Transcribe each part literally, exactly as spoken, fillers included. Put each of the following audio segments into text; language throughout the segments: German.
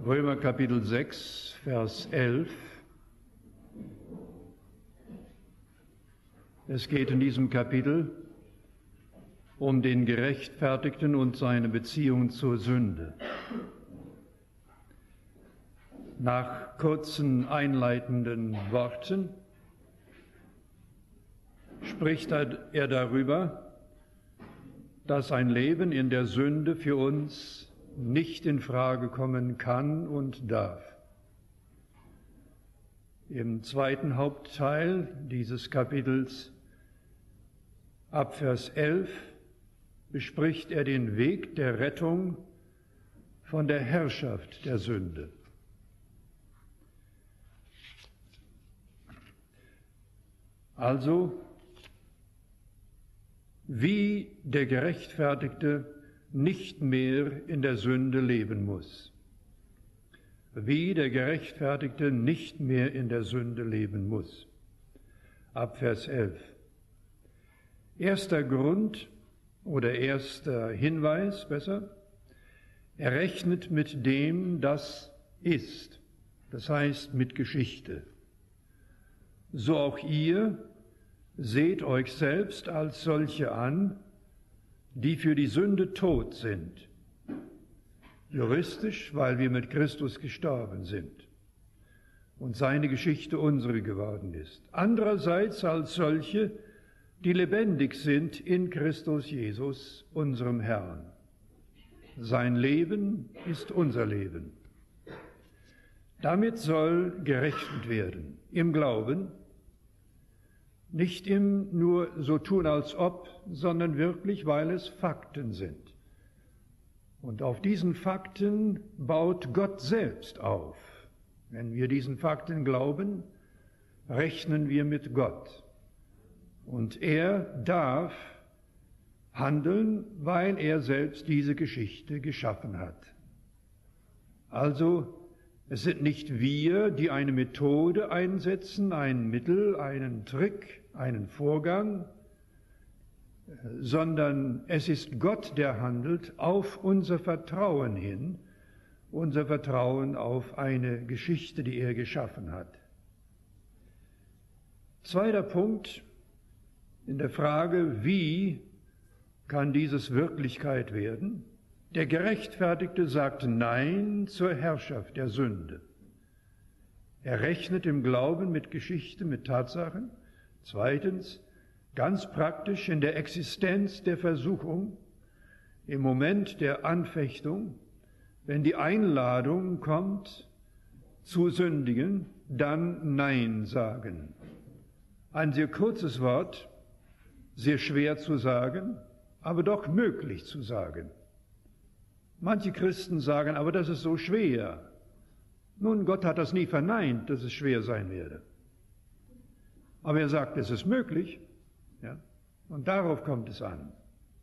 Römer Kapitel sechs, Vers elf. Es geht in diesem Kapitel um den Gerechtfertigten und seine Beziehung zur Sünde. Nach kurzen einleitenden Worten spricht er darüber, dass ein Leben in der Sünde für uns nicht in Frage kommen kann und darf. Im zweiten Hauptteil dieses Kapitels, ab Vers elf, bespricht er den Weg der Rettung von der Herrschaft der Sünde. Also, wie der Gerechtfertigte nicht mehr in der Sünde leben muss. Wie der Gerechtfertigte nicht mehr in der Sünde leben muss. Ab Vers elf. Erster Grund oder erster Hinweis, besser, er rechnet mit dem, das ist, das heißt mit Geschichte. So auch ihr seht euch selbst als solche an, die für die Sünde tot sind. Juristisch, weil wir mit Christus gestorben sind und seine Geschichte unsere geworden ist. Andererseits als solche, die lebendig sind in Christus Jesus, unserem Herrn. Sein Leben ist unser Leben. Damit soll gerechnet werden, im Glauben, nicht im nur so tun als ob, sondern wirklich, weil es Fakten sind. Und auf diesen Fakten baut Gott selbst auf. Wenn wir diesen Fakten glauben, rechnen wir mit Gott. Und er darf handeln, weil er selbst diese Geschichte geschaffen hat. Also, es sind nicht wir, die eine Methode einsetzen, ein Mittel, einen Trick, einen Vorgang, sondern es ist Gott, der handelt auf unser Vertrauen hin, unser Vertrauen auf eine Geschichte, die er geschaffen hat. Zweiter Punkt in der Frage, wie kann dieses Wirklichkeit werden? Der Gerechtfertigte sagt Nein zur Herrschaft der Sünde. Er rechnet im Glauben mit Geschichte, mit Tatsachen. Zweitens, ganz praktisch in der Existenz der Versuchung, im Moment der Anfechtung, wenn die Einladung kommt, zu sündigen, dann Nein sagen. Ein sehr kurzes Wort, sehr schwer zu sagen, aber doch möglich zu sagen. Manche Christen sagen, aber das ist so schwer. Nun, Gott hat das nie verneint, dass es schwer sein werde. Aber er sagt, es ist möglich. Ja? Und darauf kommt es an.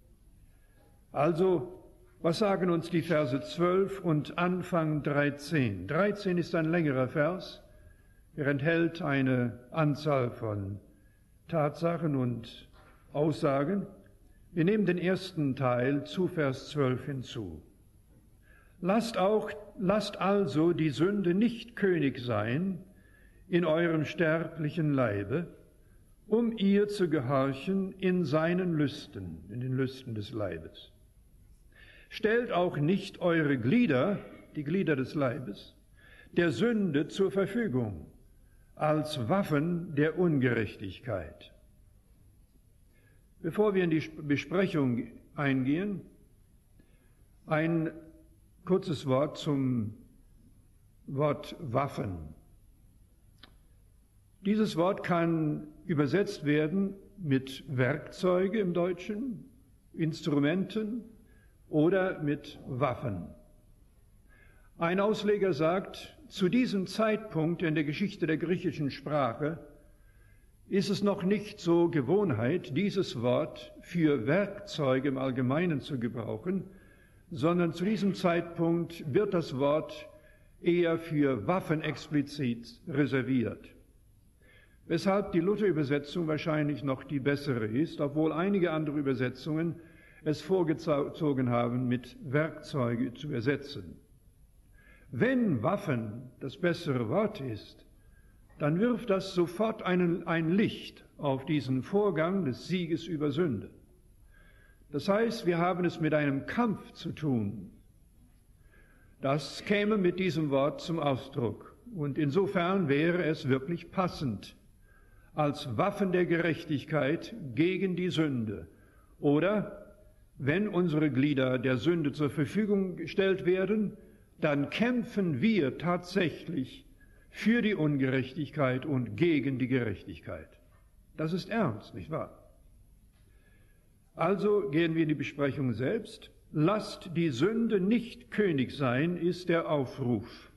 Also, was sagen uns die Verse zwölf und Anfang dreizehn? dreizehn ist ein längerer Vers. Er enthält eine Anzahl von Tatsachen und Aussagen. Wir nehmen den ersten Teil zu Vers zwölf hinzu. Lasst auch, lasst also die Sünde nicht König sein in eurem sterblichen Leibe, um ihr zu gehorchen in seinen Lüsten, in den Lüsten des Leibes. Stellt auch nicht eure Glieder, die Glieder des Leibes, der Sünde zur Verfügung, als Waffen der Ungerechtigkeit. Bevor wir in die Besprechung eingehen, ein kurzes Wort zum Wort Waffen. Dieses Wort kann übersetzt werden mit Werkzeuge im Deutschen, Instrumenten oder mit Waffen. Ein Ausleger sagt, zu diesem Zeitpunkt in der Geschichte der griechischen Sprache ist es noch nicht so Gewohnheit, dieses Wort für Werkzeuge im Allgemeinen zu gebrauchen, sondern zu diesem Zeitpunkt wird das Wort eher für Waffen explizit reserviert. Weshalb die Luther-Übersetzung wahrscheinlich noch die bessere ist, obwohl einige andere Übersetzungen es vorgezogen haben, mit Werkzeuge zu ersetzen. Wenn Waffen das bessere Wort ist, dann wirft das sofort einen, ein Licht auf diesen Vorgang des Sieges über Sünde. Das heißt, wir haben es mit einem Kampf zu tun. Das käme mit diesem Wort zum Ausdruck. Und insofern wäre es wirklich passend, als Waffen der Gerechtigkeit gegen die Sünde. Oder, wenn unsere Glieder der Sünde zur Verfügung gestellt werden, dann kämpfen wir tatsächlich für die Ungerechtigkeit und gegen die Gerechtigkeit. Das ist ernst, nicht wahr? Also gehen wir in die Besprechung selbst. Lasst die Sünde nicht König sein, ist der Aufruf.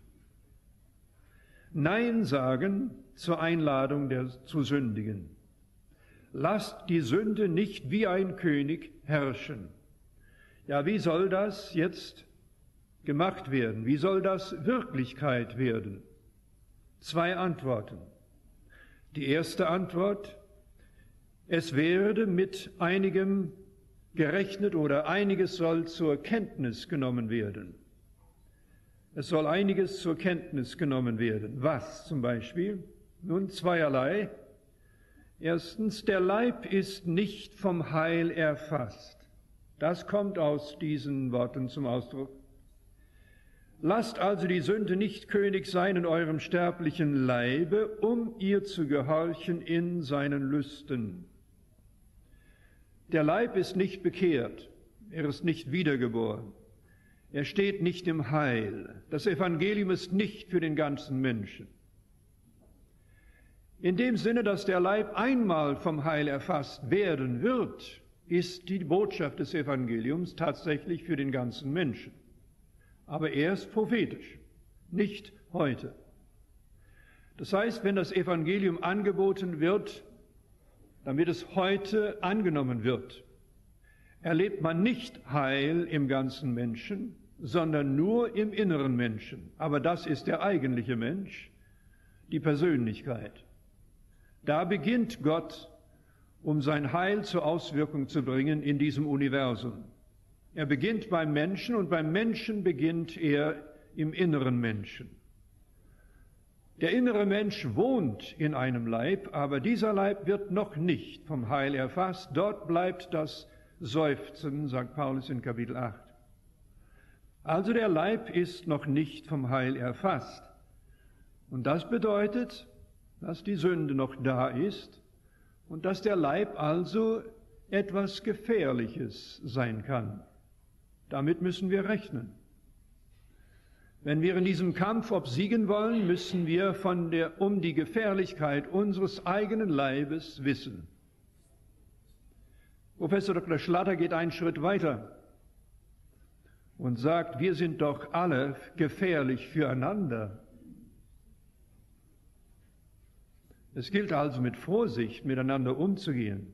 Nein sagen zur Einladung der, zu sündigen. Lasst die Sünde nicht wie ein König herrschen. Ja, wie soll das jetzt gemacht werden? Wie soll das Wirklichkeit werden? Zwei Antworten. Die erste Antwort: Es werde mit einigem gerechnet oder einiges soll zur Kenntnis genommen werden. Es soll einiges zur Kenntnis genommen werden. Was zum Beispiel? Nun, zweierlei. Erstens, der Leib ist nicht vom Heil erfasst. Das kommt aus diesen Worten zum Ausdruck. Lasst also die Sünde nicht König sein in eurem sterblichen Leibe, um ihr zu gehorchen in seinen Lüsten. Der Leib ist nicht bekehrt, er ist nicht wiedergeboren, er steht nicht im Heil. Das Evangelium ist nicht für den ganzen Menschen. In dem Sinne, dass der Leib einmal vom Heil erfasst werden wird, ist die Botschaft des Evangeliums tatsächlich für den ganzen Menschen. Aber erst prophetisch, nicht heute. Das heißt, wenn das Evangelium angeboten wird, damit es heute angenommen wird, erlebt man nicht Heil im ganzen Menschen, sondern nur im inneren Menschen. Aber das ist der eigentliche Mensch, die Persönlichkeit. Da beginnt Gott, um sein Heil zur Auswirkung zu bringen in diesem Universum. Er beginnt beim Menschen und beim Menschen beginnt er im inneren Menschen. Der innere Mensch wohnt in einem Leib, aber dieser Leib wird noch nicht vom Heil erfasst. Dort bleibt das Seufzen, sagt Paulus in Kapitel acht. Also der Leib ist noch nicht vom Heil erfasst. Und das bedeutet, dass die Sünde noch da ist und dass der Leib also etwas Gefährliches sein kann. Damit müssen wir rechnen. Wenn wir in diesem Kampf obsiegen wollen, müssen wir von der, um die Gefährlichkeit unseres eigenen Leibes wissen. Professor Doktor Schlatter geht einen Schritt weiter und sagt, wir sind doch alle gefährlich füreinander. Es gilt also mit Vorsicht miteinander umzugehen.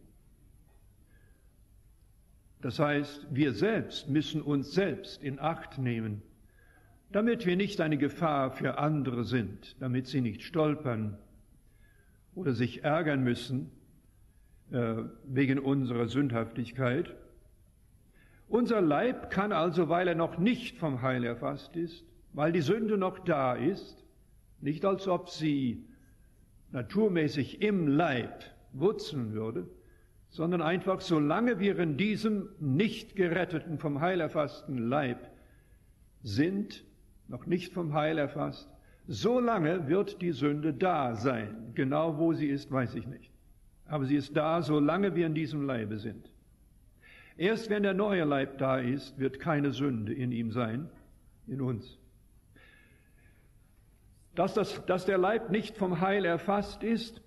Das heißt, wir selbst müssen uns selbst in Acht nehmen, damit wir nicht eine Gefahr für andere sind, damit sie nicht stolpern oder sich ärgern müssen äh, wegen unserer Sündhaftigkeit. Unser Leib kann also, weil er noch nicht vom Heil erfasst ist, weil die Sünde noch da ist, nicht als ob sie naturmäßig im Leib wurzeln würde, sondern einfach, solange wir in diesem nicht geretteten, vom Heil erfassten Leib sind, noch nicht vom Heil erfasst, so lange wird die Sünde da sein. Genau wo sie ist, weiß ich nicht. Aber sie ist da, solange wir in diesem Leibe sind. Erst wenn der neue Leib da ist, wird keine Sünde in ihm sein, in uns. Dass, das, dass der Leib nicht vom Heil erfasst ist,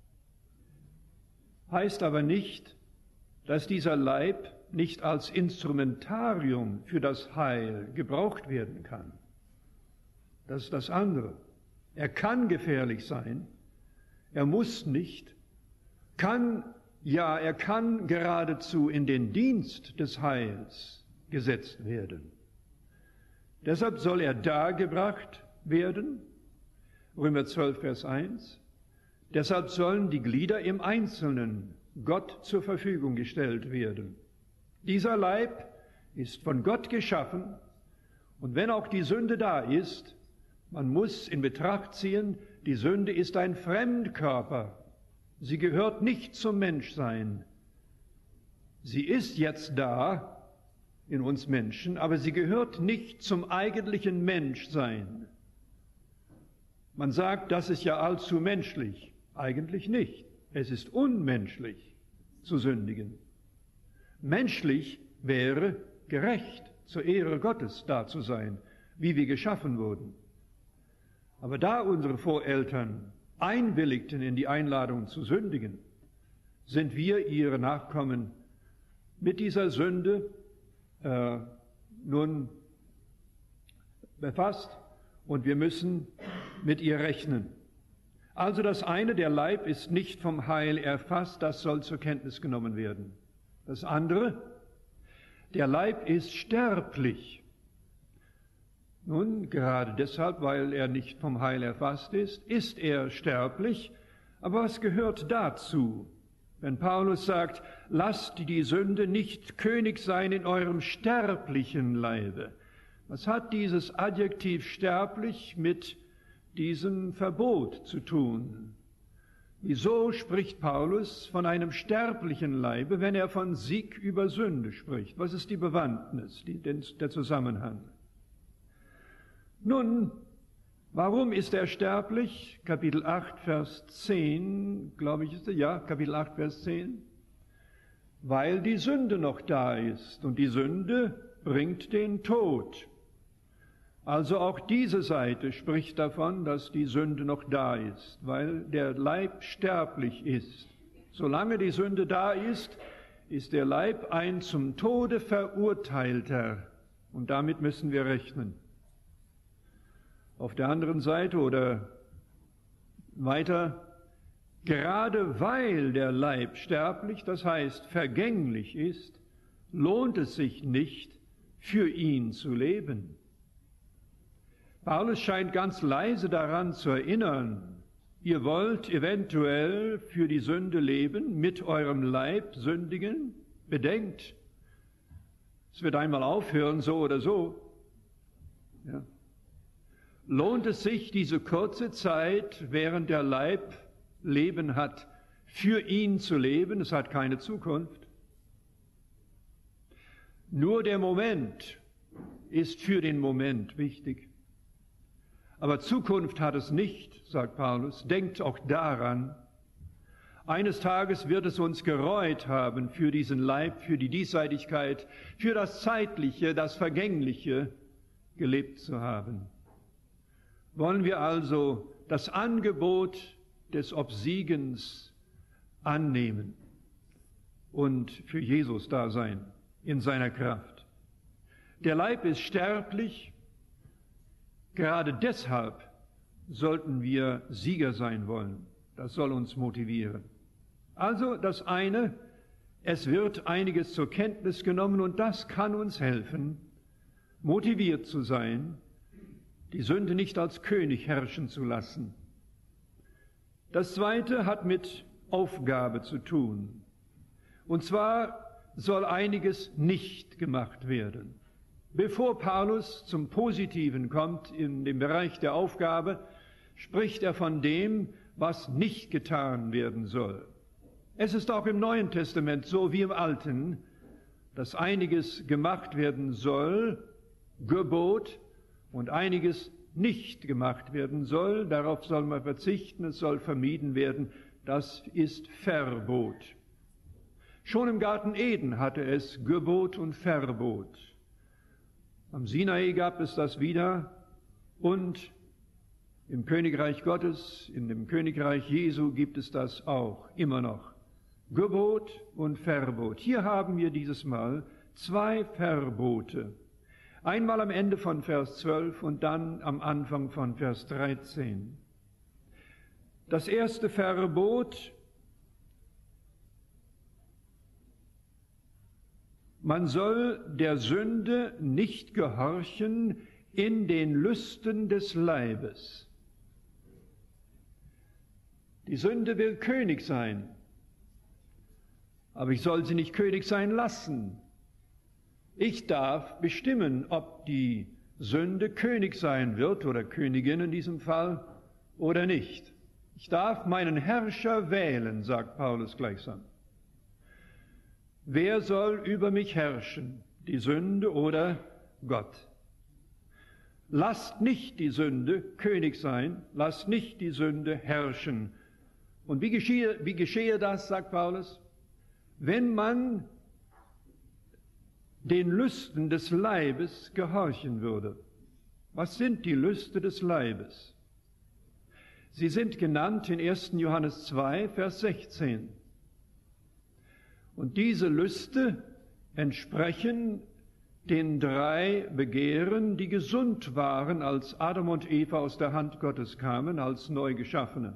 heißt aber nicht, dass dieser Leib nicht als Instrumentarium für das Heil gebraucht werden kann. Das ist das andere. Er kann gefährlich sein, er muss nicht, kann, ja, er kann geradezu in den Dienst des Heils gesetzt werden. Deshalb soll er dargebracht werden, Römer zwölf, Vers eins. Deshalb sollen die Glieder im Einzelnen Gott zur Verfügung gestellt werden. Dieser Leib ist von Gott geschaffen und wenn auch die Sünde da ist, Man muss in Betracht ziehen, die Sünde ist ein Fremdkörper. Sie gehört nicht zum Menschsein. Sie ist jetzt da in uns Menschen, aber sie gehört nicht zum eigentlichen Menschsein. Man sagt, das ist ja allzu menschlich. Eigentlich nicht. Es ist unmenschlich zu sündigen. Menschlich wäre gerecht, zur Ehre Gottes da zu sein, wie wir geschaffen wurden. Aber da unsere Voreltern einwilligten in die Einladung zu sündigen, sind wir, ihre Nachkommen, mit dieser Sünde äh, nun befasst und wir müssen mit ihr rechnen. Also das eine, der Leib ist nicht vom Heil erfasst, das soll zur Kenntnis genommen werden. Das andere, der Leib ist sterblich. Nun, gerade deshalb, weil er nicht vom Heil erfasst ist, ist er sterblich. Aber was gehört dazu? Wenn Paulus sagt, lasst die Sünde nicht König sein in eurem sterblichen Leibe. Was hat dieses Adjektiv sterblich mit diesem Verbot zu tun? Wieso spricht Paulus von einem sterblichen Leibe, wenn er von Sieg über Sünde spricht? Was ist die Bewandtnis, die, der Zusammenhang? Nun, warum ist er sterblich? Kapitel acht, Vers zehn, glaube ich, ist er, ja, Kapitel acht, Vers zehn. Weil die Sünde noch da ist und die Sünde bringt den Tod. Also auch diese Seite spricht davon, dass die Sünde noch da ist, weil der Leib sterblich ist. Solange die Sünde da ist, ist der Leib ein zum Tode verurteilter. Und damit müssen wir rechnen. Auf der anderen Seite oder weiter, gerade weil der Leib sterblich, das heißt vergänglich ist, lohnt es sich nicht, für ihn zu leben. Paulus scheint ganz leise daran zu erinnern, ihr wollt eventuell für die Sünde leben, mit eurem Leib sündigen, bedenkt, es wird einmal aufhören, so oder so. Ja. Lohnt es sich, diese kurze Zeit, während der Leib Leben hat, für ihn zu leben? Es hat keine Zukunft. Nur der Moment ist für den Moment wichtig. Aber Zukunft hat es nicht, sagt Paulus. Denkt auch daran, eines Tages wird es uns gereut haben, für diesen Leib, für die Diesseitigkeit, für das Zeitliche, das Vergängliche gelebt zu haben. Wollen wir also das Angebot des Obsiegens annehmen und für Jesus da sein, in seiner Kraft. Der Leib ist sterblich, gerade deshalb sollten wir Sieger sein wollen. Das soll uns motivieren. Also das eine, es wird einiges zur Kenntnis genommen und das kann uns helfen, motiviert zu sein, die Sünde nicht als König herrschen zu lassen. Das zweite hat mit Aufgabe zu tun. Und zwar soll einiges nicht gemacht werden. Bevor Paulus zum Positiven kommt in dem Bereich der Aufgabe, spricht er von dem, was nicht getan werden soll. Es ist auch im Neuen Testament so wie im Alten, dass einiges gemacht werden soll, Gebot, und einiges nicht gemacht werden soll. Darauf soll man verzichten, es soll vermieden werden. Das ist Verbot. Schon im Garten Eden hatte es Gebot und Verbot. Am Sinai gab es das wieder und im Königreich Gottes, in dem Königreich Jesu gibt es das auch immer noch. Gebot und Verbot. Hier haben wir dieses Mal zwei Verbote. Einmal am Ende von Vers zwölf und dann am Anfang von Vers dreizehn. Das erste Verbot: Man soll der Sünde nicht gehorchen in den Lüsten des Leibes. Die Sünde will König sein, aber ich soll sie nicht König sein lassen. Ich darf bestimmen, ob die Sünde König sein wird, oder Königin in diesem Fall, oder nicht. Ich darf meinen Herrscher wählen, sagt Paulus gleichsam. Wer soll über mich herrschen, die Sünde oder Gott? Lasst nicht die Sünde König sein, lasst nicht die Sünde herrschen. Und wie geschehe, wie geschehe das, sagt Paulus? Wenn man den Lüsten des Leibes gehorchen würde. Was sind die Lüste des Leibes? Sie sind genannt in ersten Johannes zwei, Vers sechzehn. Und diese Lüste entsprechen den drei Begehren, die gesund waren, als Adam und Eva aus der Hand Gottes kamen, als Neugeschaffene.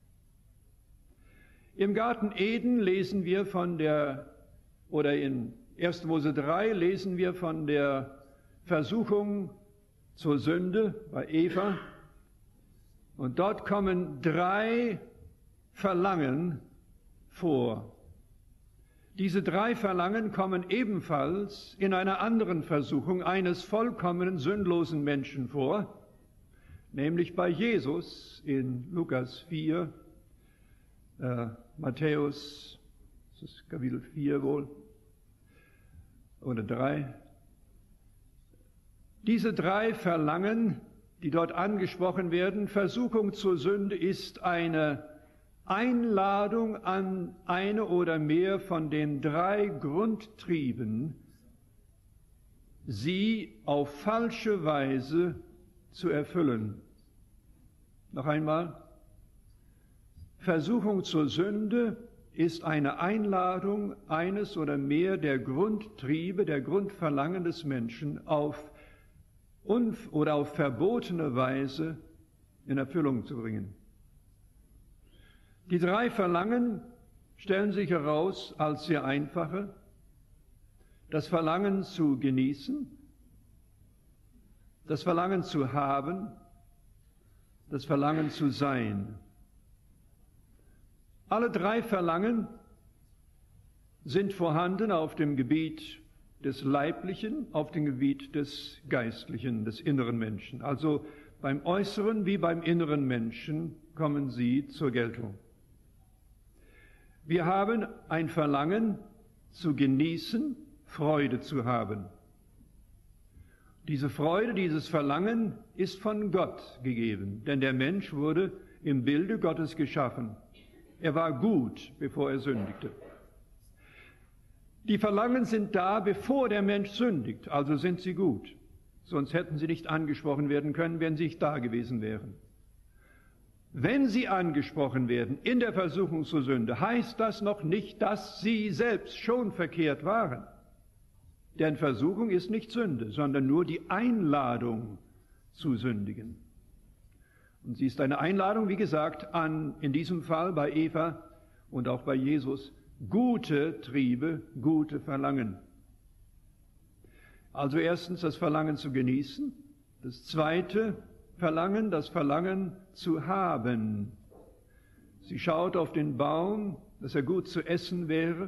Im Garten Eden lesen wir von der, oder in erster Mose drei lesen wir von der Versuchung zur Sünde bei Eva. Und dort kommen drei Verlangen vor. Diese drei Verlangen kommen ebenfalls in einer anderen Versuchung eines vollkommenen, sündlosen Menschen vor, nämlich bei Jesus in Lukas vier, äh, Matthäus, das ist Kapitel vier wohl, oder drei. Diese drei Verlangen, die dort angesprochen werden, Versuchung zur Sünde ist eine Einladung an eine oder mehr von den drei Grundtrieben, sie auf falsche Weise zu erfüllen. Noch einmal. Versuchung zur Sünde ist eine Einladung eines oder mehr der Grundtriebe, der Grundverlangen des Menschen auf unf- oder auf verbotene Weise in Erfüllung zu bringen. Die drei Verlangen stellen sich heraus als sehr einfache. Das Verlangen zu genießen, das Verlangen zu haben, das Verlangen zu sein. Alle drei Verlangen sind vorhanden auf dem Gebiet des Leiblichen, auf dem Gebiet des Geistlichen, des inneren Menschen. Also beim äußeren wie beim inneren Menschen kommen sie zur Geltung. Wir haben ein Verlangen zu genießen, Freude zu haben. Diese Freude, dieses Verlangen ist von Gott gegeben, denn der Mensch wurde im Bilde Gottes geschaffen. Er war gut, bevor er sündigte. Die Verlangen sind da, bevor der Mensch sündigt, also sind sie gut. Sonst hätten sie nicht angesprochen werden können, wenn sie nicht da gewesen wären. Wenn sie angesprochen werden in der Versuchung zur Sünde, heißt das noch nicht, dass sie selbst schon verkehrt waren. Denn Versuchung ist nicht Sünde, sondern nur die Einladung zu sündigen. Und sie ist eine Einladung, wie gesagt, an, in diesem Fall bei Eva und auch bei Jesus, gute Triebe, gute Verlangen. Also erstens das Verlangen zu genießen, das zweite Verlangen, das Verlangen zu haben. Sie schaut auf den Baum, dass er gut zu essen wäre.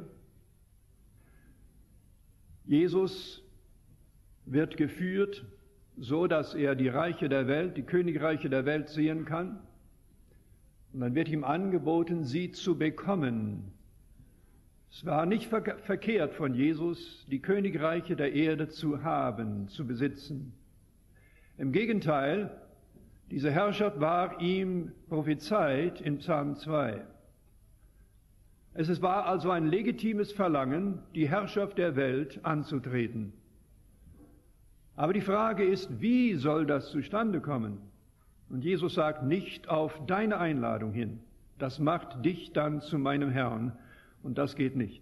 Jesus wird geführt, so dass er die Reiche der Welt, die Königreiche der Welt sehen kann. Und dann wird ihm angeboten, sie zu bekommen. Es war nicht verkehrt von Jesus, die Königreiche der Erde zu haben, zu besitzen. Im Gegenteil, diese Herrschaft war ihm prophezeit in Psalm zwei. Es war also ein legitimes Verlangen, die Herrschaft der Welt anzutreten. Aber die Frage ist, wie soll das zustande kommen? Und Jesus sagt, nicht auf deine Einladung hin. Das macht dich dann zu meinem Herrn. Und das geht nicht.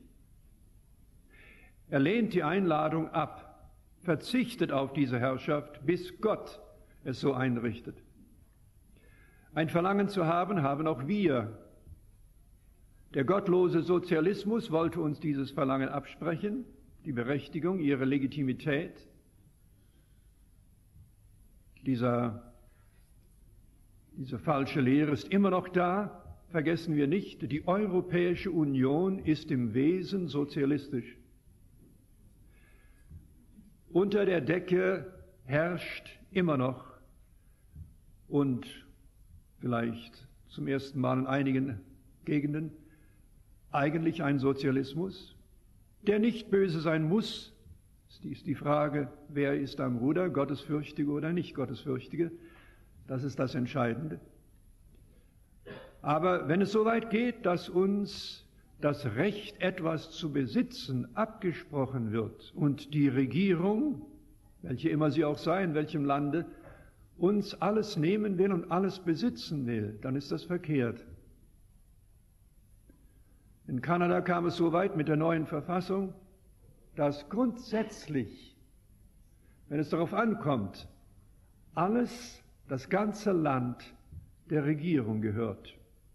Er lehnt die Einladung ab, verzichtet auf diese Herrschaft, bis Gott es so einrichtet. Ein Verlangen zu haben, haben auch wir. Der gottlose Sozialismus wollte uns dieses Verlangen absprechen, die Berechtigung, ihre Legitimität. Dieser, diese falsche Lehre ist immer noch da. Vergessen wir nicht, die Europäische Union ist im Wesen sozialistisch. Unter der Decke herrscht immer noch und vielleicht zum ersten Mal in einigen Gegenden eigentlich ein Sozialismus, der nicht böse sein muss. Es ist die Frage, wer ist am Ruder, Gottesfürchtige oder nicht Gottesfürchtige. Das ist das Entscheidende. Aber wenn es so weit geht, dass uns das Recht, etwas zu besitzen, abgesprochen wird und die Regierung, welche immer sie auch sei, in welchem Lande, uns alles nehmen will und alles besitzen will, dann ist das verkehrt. In Kanada kam es so weit mit der neuen Verfassung, dass grundsätzlich, wenn es darauf ankommt, alles, das ganze Land der Regierung gehört.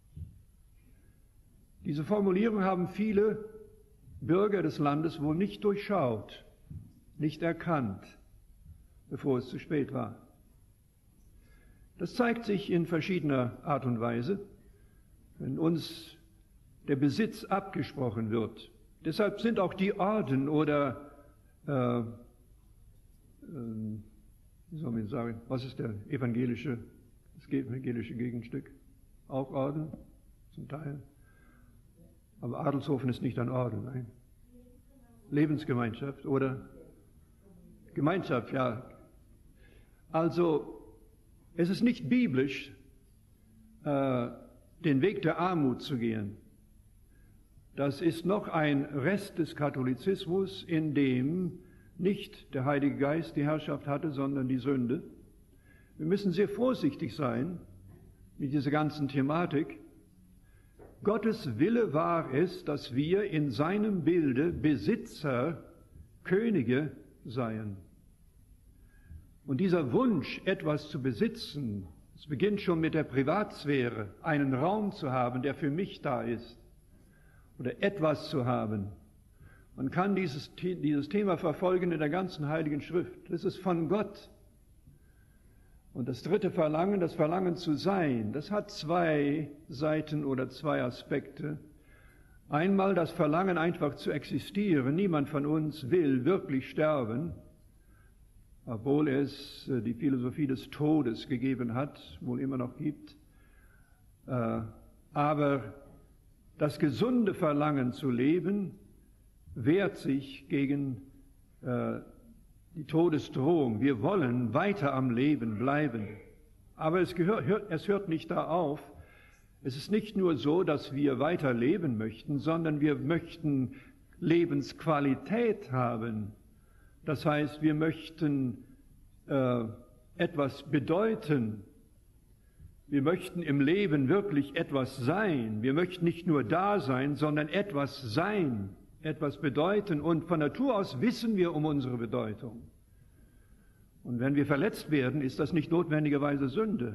Diese Formulierung haben viele Bürger des Landes wohl nicht durchschaut, nicht erkannt, bevor es zu spät war. Das zeigt sich in verschiedener Art und Weise, wenn uns der Besitz abgesprochen wird. Deshalb sind auch die Orden oder, äh, äh, wie soll man sagen, was ist der evangelische, das evangelische Gegenstück? Auch Orden, zum Teil. Aber Adelshofen ist nicht ein Orden, nein. Lebensgemeinschaft oder Gemeinschaft, ja. Also, es ist nicht biblisch, äh, den Weg der Armut zu gehen. Das ist noch ein Rest des Katholizismus, in dem nicht der Heilige Geist die Herrschaft hatte, sondern die Sünde. Wir müssen sehr vorsichtig sein mit dieser ganzen Thematik. Gottes Wille war es, dass wir in seinem Bilde Besitzer, Könige seien. Und dieser Wunsch, etwas zu besitzen, es beginnt schon mit der Privatsphäre, einen Raum zu haben, der für mich da ist, oder etwas zu haben. Man kann dieses, dieses Thema verfolgen in der ganzen Heiligen Schrift. Das ist von Gott. Und das dritte Verlangen, das Verlangen zu sein, das hat zwei Seiten oder zwei Aspekte. Einmal das Verlangen, einfach zu existieren. Niemand von uns will wirklich sterben, obwohl es die Philosophie des Todes gegeben hat, wohl immer noch gibt. Aber das gesunde Verlangen zu leben wehrt sich gegen die Todesdrohung. Wir wollen weiter am Leben bleiben. Aber es, gehört, hört, es hört nicht da auf. Es ist nicht nur so, dass wir weiter leben möchten, sondern wir möchten Lebensqualität haben. Das heißt, wir möchten äh, etwas bedeuten. Wir möchten im Leben wirklich etwas sein. Wir möchten nicht nur da sein, sondern etwas sein, etwas bedeuten. Und von Natur aus wissen wir um unsere Bedeutung. Und wenn wir verletzt werden, ist das nicht notwendigerweise Sünde.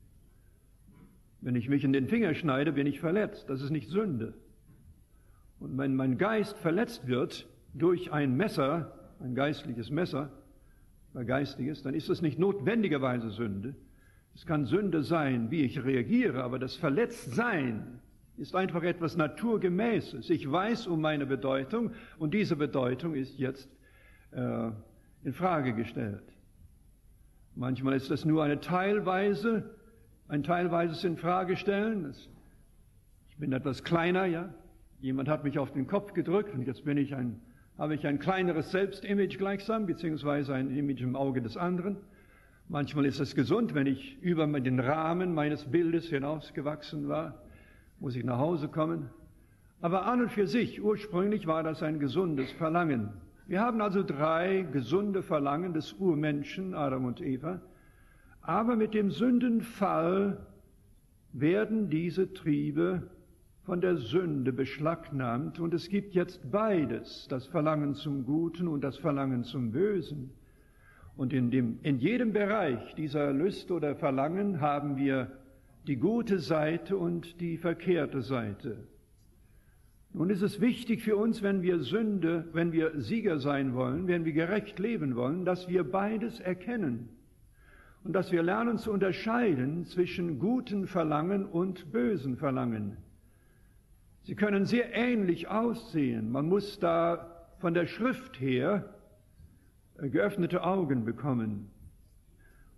Wenn ich mich in den Finger schneide, bin ich verletzt. Das ist nicht Sünde. Und wenn mein Geist verletzt wird durch ein Messer, ein geistliches Messer, ein geistiges, dann ist das nicht notwendigerweise Sünde. Es kann Sünde sein, wie ich reagiere, aber das Verletztsein ist einfach etwas Naturgemäßes. Ich weiß um meine Bedeutung und diese Bedeutung ist jetzt äh, in Frage gestellt. Manchmal ist das nur eine teilweise, ein teilweises Infragestellen. Ich bin etwas kleiner, ja. Jemand hat mich auf den Kopf gedrückt und jetzt bin ich ein, habe ich ein kleineres Selbstimage gleichsam, beziehungsweise ein Image im Auge des anderen. Manchmal ist es gesund, wenn ich über den Rahmen meines Bildes hinausgewachsen war, muss ich nach Hause kommen. Aber an und für sich, ursprünglich war das ein gesundes Verlangen. Wir haben also drei gesunde Verlangen des Urmenschen, Adam und Eva. Aber mit dem Sündenfall werden diese Triebe von der Sünde beschlagnahmt. Und es gibt jetzt beides, das Verlangen zum Guten und das Verlangen zum Bösen. Und in, dem, in jedem Bereich dieser Lust oder Verlangen haben wir die gute Seite und die verkehrte Seite. Nun ist es wichtig für uns, wenn wir Sünde, wenn wir Sieger sein wollen, wenn wir gerecht leben wollen, dass wir beides erkennen und dass wir lernen zu unterscheiden zwischen guten Verlangen und bösen Verlangen. Sie können sehr ähnlich aussehen. Man muss da von der Schrift her geöffnete Augen bekommen.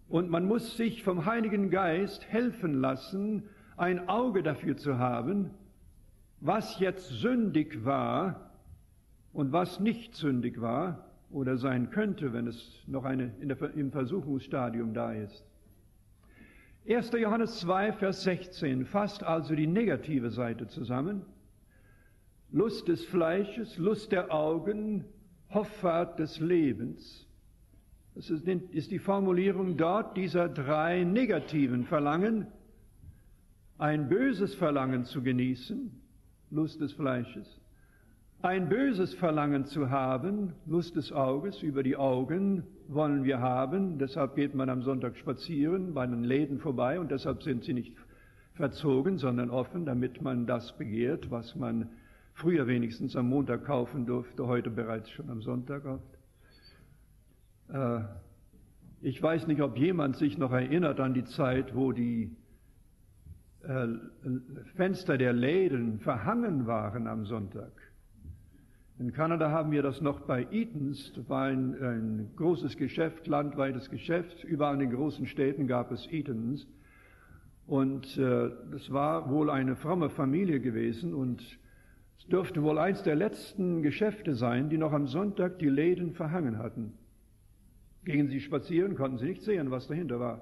Und man muss sich vom Heiligen Geist helfen lassen, ein Auge dafür zu haben, was jetzt sündig war und was nicht sündig war oder sein könnte, wenn es noch eine, in der, im Versuchungsstadium da ist. erster Johannes zwei, Vers sechzehn fasst also die negative Seite zusammen. Lust des Fleisches, Lust der Augen, Hoffart des Lebens. Das ist, ist die Formulierung dort dieser drei negativen Verlangen. Ein böses Verlangen zu genießen, Lust des Fleisches. Ein böses Verlangen zu haben, Lust des Auges, über die Augen wollen wir haben. Deshalb geht man am Sonntag spazieren, bei den Läden vorbei und deshalb sind sie nicht verzogen, sondern offen, damit man das begehrt, was man früher wenigstens am Montag kaufen durfte, heute bereits schon am Sonntag oft. Äh, ich weiß nicht, ob jemand sich noch erinnert an die Zeit, wo die äh, Fenster der Läden verhangen waren am Sonntag. In Kanada haben wir das noch bei Eaton's, das war ein, ein großes Geschäft, landweites Geschäft, überall in den großen Städten gab es Eaton's. Und äh, das war wohl eine fromme Familie gewesen und es dürfte wohl eins der letzten Geschäfte sein, die noch am Sonntag die Läden verhangen hatten. Gingen sie spazieren, konnten sie nicht sehen, was dahinter war.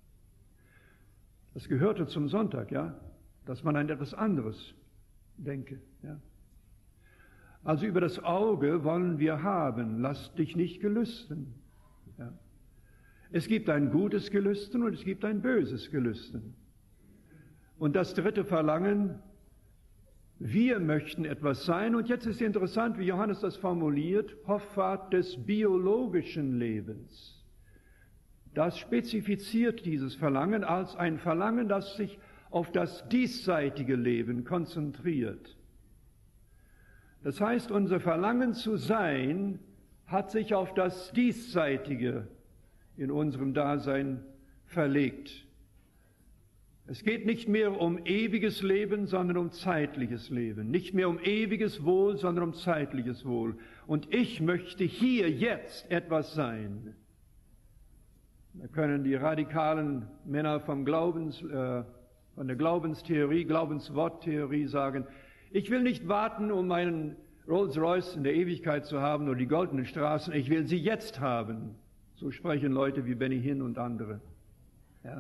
Das gehörte zum Sonntag, ja, dass man an etwas anderes denke, ja. Also über das Auge wollen wir haben, lass dich nicht gelüsten. Ja. Es gibt ein gutes Gelüsten und es gibt ein böses Gelüsten. Und das dritte Verlangen, wir möchten etwas sein. Und jetzt ist interessant, wie Johannes das formuliert, Hoffart des biologischen Lebens. Das spezifiziert dieses Verlangen als ein Verlangen, das sich auf das diesseitige Leben konzentriert. Das heißt, unser Verlangen zu sein hat sich auf das Diesseitige in unserem Dasein verlegt. Es geht nicht mehr um ewiges Leben, sondern um zeitliches Leben. Nicht mehr um ewiges Wohl, sondern um zeitliches Wohl. Und ich möchte hier jetzt etwas sein. Da können die radikalen Männer vom Glaubens, äh, von der Glaubenstheorie, Glaubensworttheorie sagen, ich will nicht warten, um meinen Rolls-Royce in der Ewigkeit zu haben oder die goldenen Straßen. Ich will sie jetzt haben. So sprechen Leute wie Benny Hinn und andere. Ja.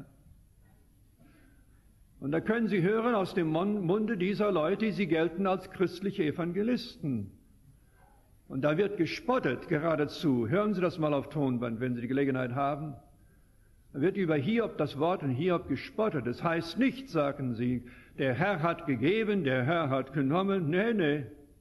Und da können Sie hören aus dem Munde dieser Leute, sie gelten als christliche Evangelisten. Und da wird gespottet geradezu. Hören Sie das mal auf Tonband, wenn Sie die Gelegenheit haben. Da wird über Hiob das Wort und Hiob gespottet. Das heißt nicht, sagen sie, der Herr hat gegeben, der Herr hat genommen. Nee, nee.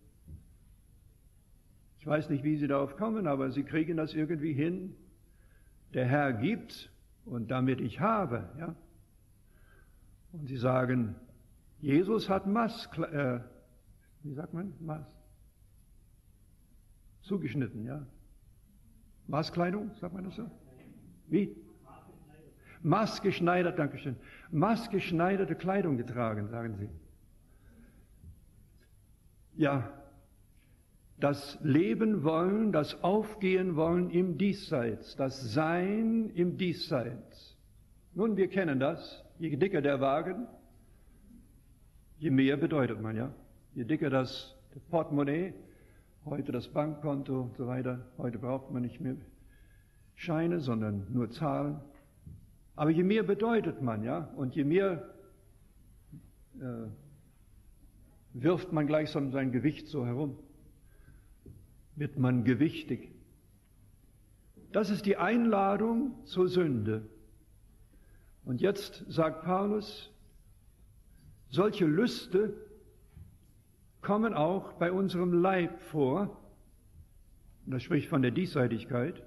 Ich weiß nicht, wie Sie darauf kommen, aber Sie kriegen das irgendwie hin. Der Herr gibt und damit ich habe. Ja? Und Sie sagen, Jesus hat Maß, äh, wie sagt man, Maß, zugeschnitten, ja. Maßkleidung, sagt man das so? Wie? Maßgeschneidert, Dankeschön. Maßgeschneiderte Kleidung getragen, sagen Sie. Ja, das Leben wollen, das Aufgehen wollen im Diesseits, das Sein im Diesseits. Nun, wir kennen das. Je dicker der Wagen, je mehr bedeutet man, ja. Je dicker das Portemonnaie, heute das Bankkonto und so weiter. Heute braucht man nicht mehr Scheine, sondern nur Zahlen. Aber je mehr bedeutet man, ja, und je mehr äh, wirft man gleichsam sein Gewicht so herum, wird man gewichtig. Das ist die Einladung zur Sünde. Und jetzt sagt Paulus, solche Lüste kommen auch bei unserem Leib vor, und das spricht von der Diesseitigkeit.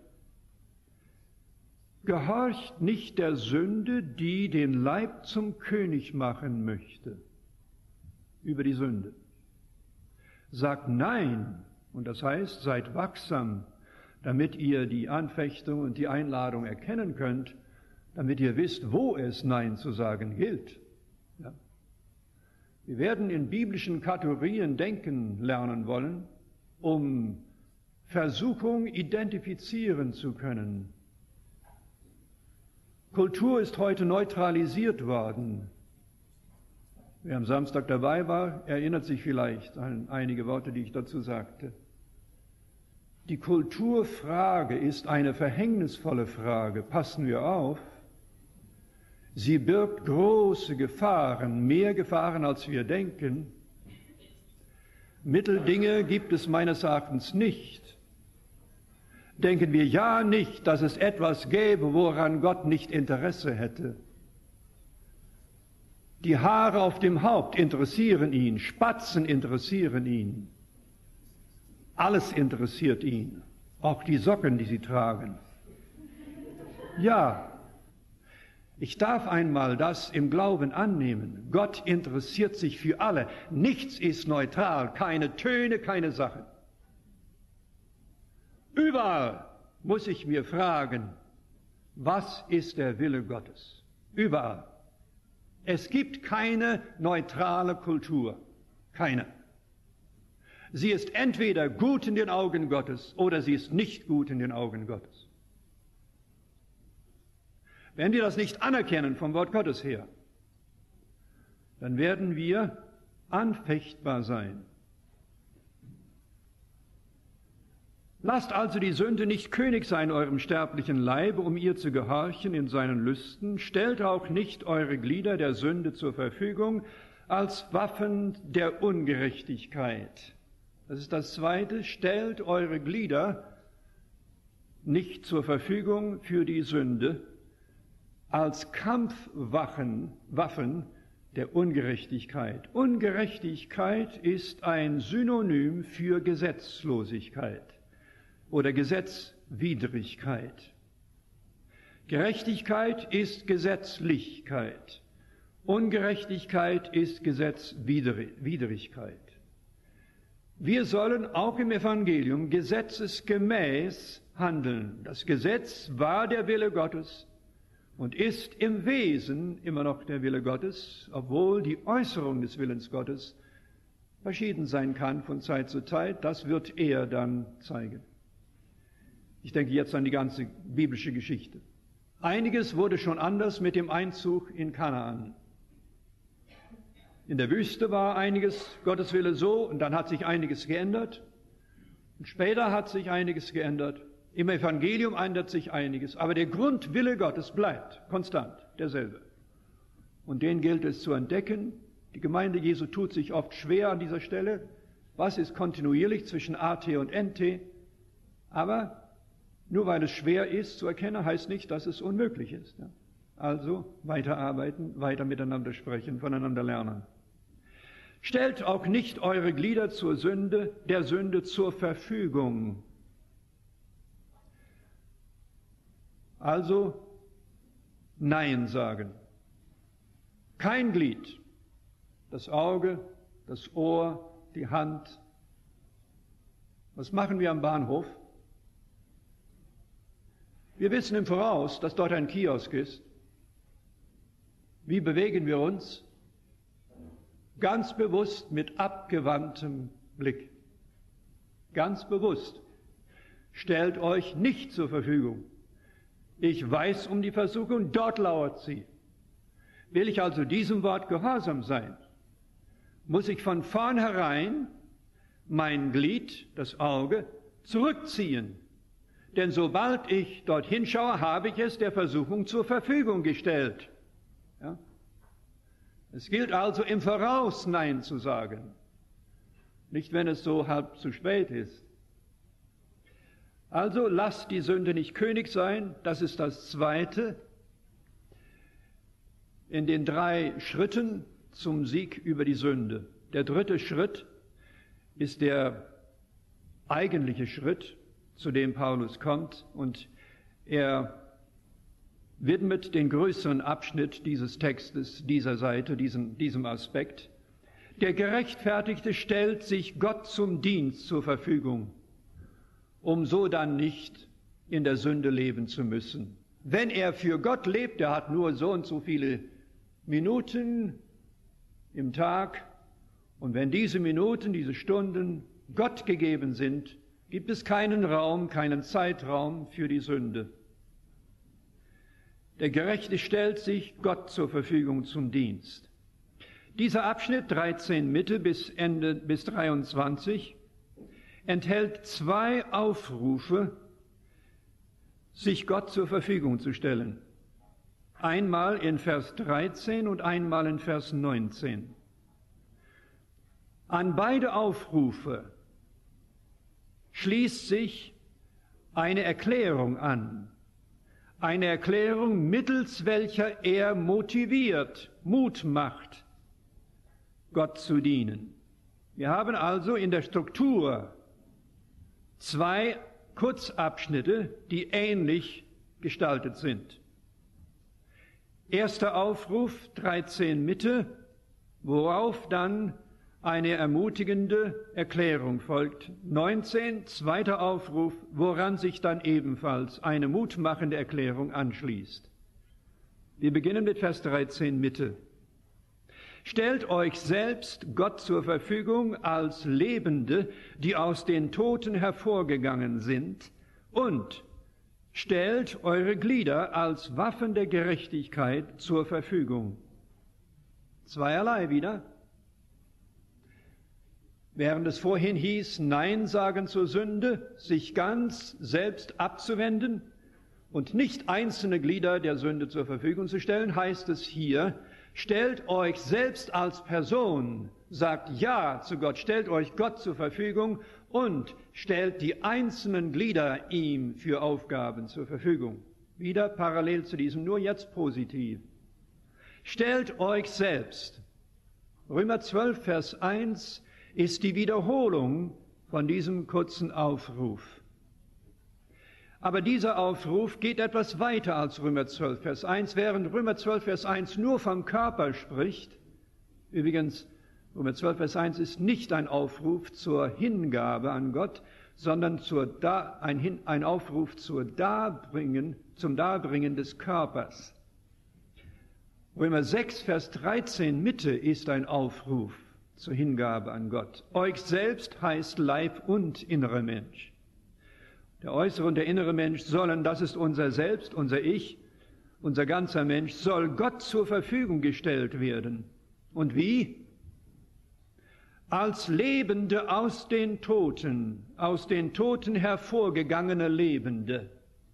Gehorcht nicht der Sünde, die den Leib zum König machen möchte, über die Sünde. Sagt Nein, und das heißt, seid wachsam, damit ihr die Anfechtung und die Einladung erkennen könnt, damit ihr wisst, wo es Nein zu sagen gilt. Ja. Wir werden in biblischen Kategorien denken lernen wollen, um Versuchung identifizieren zu können. Kultur ist heute neutralisiert worden. Wer am Samstag dabei war, erinnert sich vielleicht an einige Worte, die ich dazu sagte. Die Kulturfrage ist eine verhängnisvolle Frage. Passen wir auf. Sie birgt große Gefahren, mehr Gefahren, als wir denken. Mitteldinge gibt es meines Erachtens nicht. Denken wir ja nicht, dass es etwas gäbe, woran Gott nicht Interesse hätte. Die Haare auf dem Haupt interessieren ihn, Spatzen interessieren ihn. Alles interessiert ihn, auch die Socken, die sie tragen. Ja, ich darf einmal das im Glauben annehmen. Gott interessiert sich für alle. Nichts ist neutral, keine Töne, keine Sachen. Überall muss ich mir fragen, was ist der Wille Gottes? Überall. Es gibt keine neutrale Kultur, keine. Sie ist entweder gut in den Augen Gottes oder sie ist nicht gut in den Augen Gottes. Wenn wir das nicht anerkennen vom Wort Gottes her, dann werden wir anfechtbar sein. Lasst also die Sünde nicht König sein in eurem sterblichen Leibe, um ihr zu gehorchen in seinen Lüsten. Stellt auch nicht eure Glieder der Sünde zur Verfügung als Waffen der Ungerechtigkeit. Das ist das Zweite. Stellt eure Glieder nicht zur Verfügung für die Sünde als Kampfwaffen, Waffen der Ungerechtigkeit. Ungerechtigkeit ist ein Synonym für Gesetzlosigkeit oder Gesetzwidrigkeit. Gerechtigkeit ist Gesetzlichkeit. Ungerechtigkeit ist Gesetzwidrigkeit. Wir sollen auch im Evangelium gesetzesgemäß handeln. Das Gesetz war der Wille Gottes und ist im Wesen immer noch der Wille Gottes, obwohl die Äußerung des Willens Gottes verschieden sein kann von Zeit zu Zeit. Das wird er dann zeigen. Ich denke jetzt an die ganze biblische Geschichte. Einiges wurde schon anders mit dem Einzug in Kanaan. In der Wüste war einiges Gottes Wille so und dann hat sich einiges geändert. Und später hat sich einiges geändert. Im Evangelium ändert sich einiges. Aber der Grundwille Gottes bleibt konstant derselbe. Und den gilt es zu entdecken. Die Gemeinde Jesu tut sich oft schwer an dieser Stelle. Was ist kontinuierlich zwischen A T und N T? Aber nur weil es schwer ist zu erkennen, heißt nicht, dass es unmöglich ist. Also weiterarbeiten, weiter miteinander sprechen, voneinander lernen. Stellt auch nicht eure Glieder zur Sünde, der Sünde zur Verfügung. Also Nein sagen. Kein Glied, das Auge, das Ohr, die Hand. Was machen wir am Bahnhof? Wir wissen im Voraus, dass dort ein Kiosk ist. Wie bewegen wir uns? Ganz bewusst mit abgewandtem Blick. Ganz bewusst. Stellt euch nicht zur Verfügung. Ich weiß um die Versuchung, dort lauert sie. Will ich also diesem Wort gehorsam sein, muss ich von vornherein mein Glied, das Auge, zurückziehen. Denn sobald ich dorthin schaue, habe ich es der Versuchung zur Verfügung gestellt. Ja? Es gilt also im Voraus Nein zu sagen, nicht wenn es so halb zu spät ist. Also lasst die Sünde nicht König sein, das ist das Zweite. In den drei Schritten zum Sieg über die Sünde. Der dritte Schritt ist der eigentliche Schritt, zu dem Paulus kommt, und er widmet den größeren Abschnitt dieses Textes, dieser Seite, diesem, diesem Aspekt. Der Gerechtfertigte stellt sich Gott zum Dienst zur Verfügung, um so dann nicht in der Sünde leben zu müssen. Wenn er für Gott lebt, er hat nur so und so viele Minuten im Tag, und wenn diese Minuten, diese Stunden Gott gegeben sind, gibt es keinen Raum, keinen Zeitraum für die Sünde. Der Gerechte stellt sich Gott zur Verfügung zum Dienst. Dieser Abschnitt dreizehn Mitte bis Ende bis dreiundzwanzig enthält zwei Aufrufe, sich Gott zur Verfügung zu stellen. Einmal in Vers dreizehn und einmal in Vers neunzehn. An beide Aufrufe schließt sich eine Erklärung an. Eine Erklärung, mittels welcher er motiviert, Mut macht, Gott zu dienen. Wir haben also in der Struktur zwei Kurzabschnitte, die ähnlich gestaltet sind. Erster Aufruf, dreizehn Mitte, worauf dann eine ermutigende Erklärung folgt. neunzehn, zweiter Aufruf, woran sich dann ebenfalls eine mutmachende Erklärung anschließt. Wir beginnen mit Vers dreizehn Mitte. Stellt euch selbst Gott zur Verfügung als Lebende, die aus den Toten hervorgegangen sind, und stellt eure Glieder als Waffen der Gerechtigkeit zur Verfügung. Zweierlei wieder. Während es vorhin hieß, Nein sagen zur Sünde, sich ganz selbst abzuwenden und nicht einzelne Glieder der Sünde zur Verfügung zu stellen, heißt es hier, stellt euch selbst als Person, sagt Ja zu Gott, stellt euch Gott zur Verfügung und stellt die einzelnen Glieder ihm für Aufgaben zur Verfügung. Wieder parallel zu diesem, nur jetzt positiv. Stellt euch selbst. Römer zwölf, Vers eins ist die Wiederholung von diesem kurzen Aufruf. Aber dieser Aufruf geht etwas weiter als Römer zwölf, Vers eins, während Römer zwölf, Vers eins nur vom Körper spricht. Übrigens, Römer zwölf, Vers eins ist nicht ein Aufruf zur Hingabe an Gott, sondern zur da, ein, Hin, ein Aufruf zur Darbringen, zum Darbringen des Körpers. Römer sechs, Vers dreizehn, Mitte ist ein Aufruf zur Hingabe an Gott. Euch selbst heißt Leib und innerer Mensch. Der äußere und der innere Mensch sollen, das ist unser Selbst, unser Ich, unser ganzer Mensch, soll Gott zur Verfügung gestellt werden. Und wie? Als Lebende aus den Toten, aus den Toten hervorgegangene Lebende.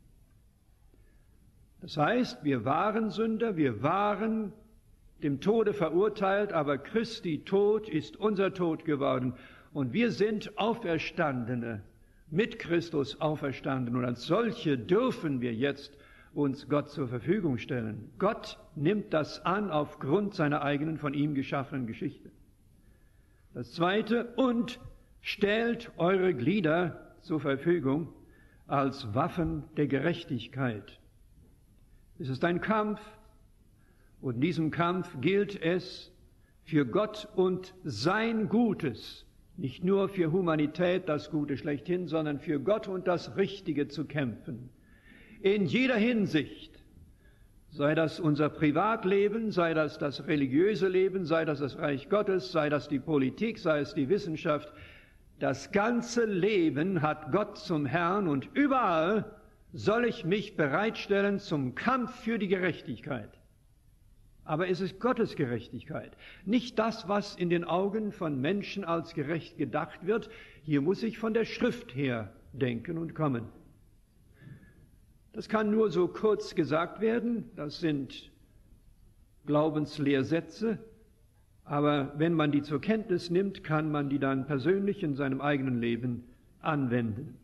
Das heißt, wir waren Sünder, wir waren dem Tode verurteilt, aber Christi Tod ist unser Tod geworden und wir sind Auferstandene, mit Christus auferstanden und als solche dürfen wir jetzt uns Gott zur Verfügung stellen. Gott nimmt das an aufgrund seiner eigenen von ihm geschaffenen Geschichte. Das Zweite, und stellt eure Glieder zur Verfügung als Waffen der Gerechtigkeit. Es ist ein Kampf, und in diesem Kampf gilt es, für Gott und sein Gutes, nicht nur für Humanität, das Gute schlechthin, sondern für Gott und das Richtige zu kämpfen. In jeder Hinsicht, sei das unser Privatleben, sei das das religiöse Leben, sei das das Reich Gottes, sei das die Politik, sei es die Wissenschaft, das ganze Leben hat Gott zum Herrn und überall soll ich mich bereitstellen zum Kampf für die Gerechtigkeit. Aber es ist Gottes Gerechtigkeit, nicht das, was in den Augen von Menschen als gerecht gedacht wird. Hier muss ich von der Schrift her denken und kommen. Das kann nur so kurz gesagt werden, das sind Glaubenslehrsätze, aber wenn man die zur Kenntnis nimmt, kann man die dann persönlich in seinem eigenen Leben anwenden.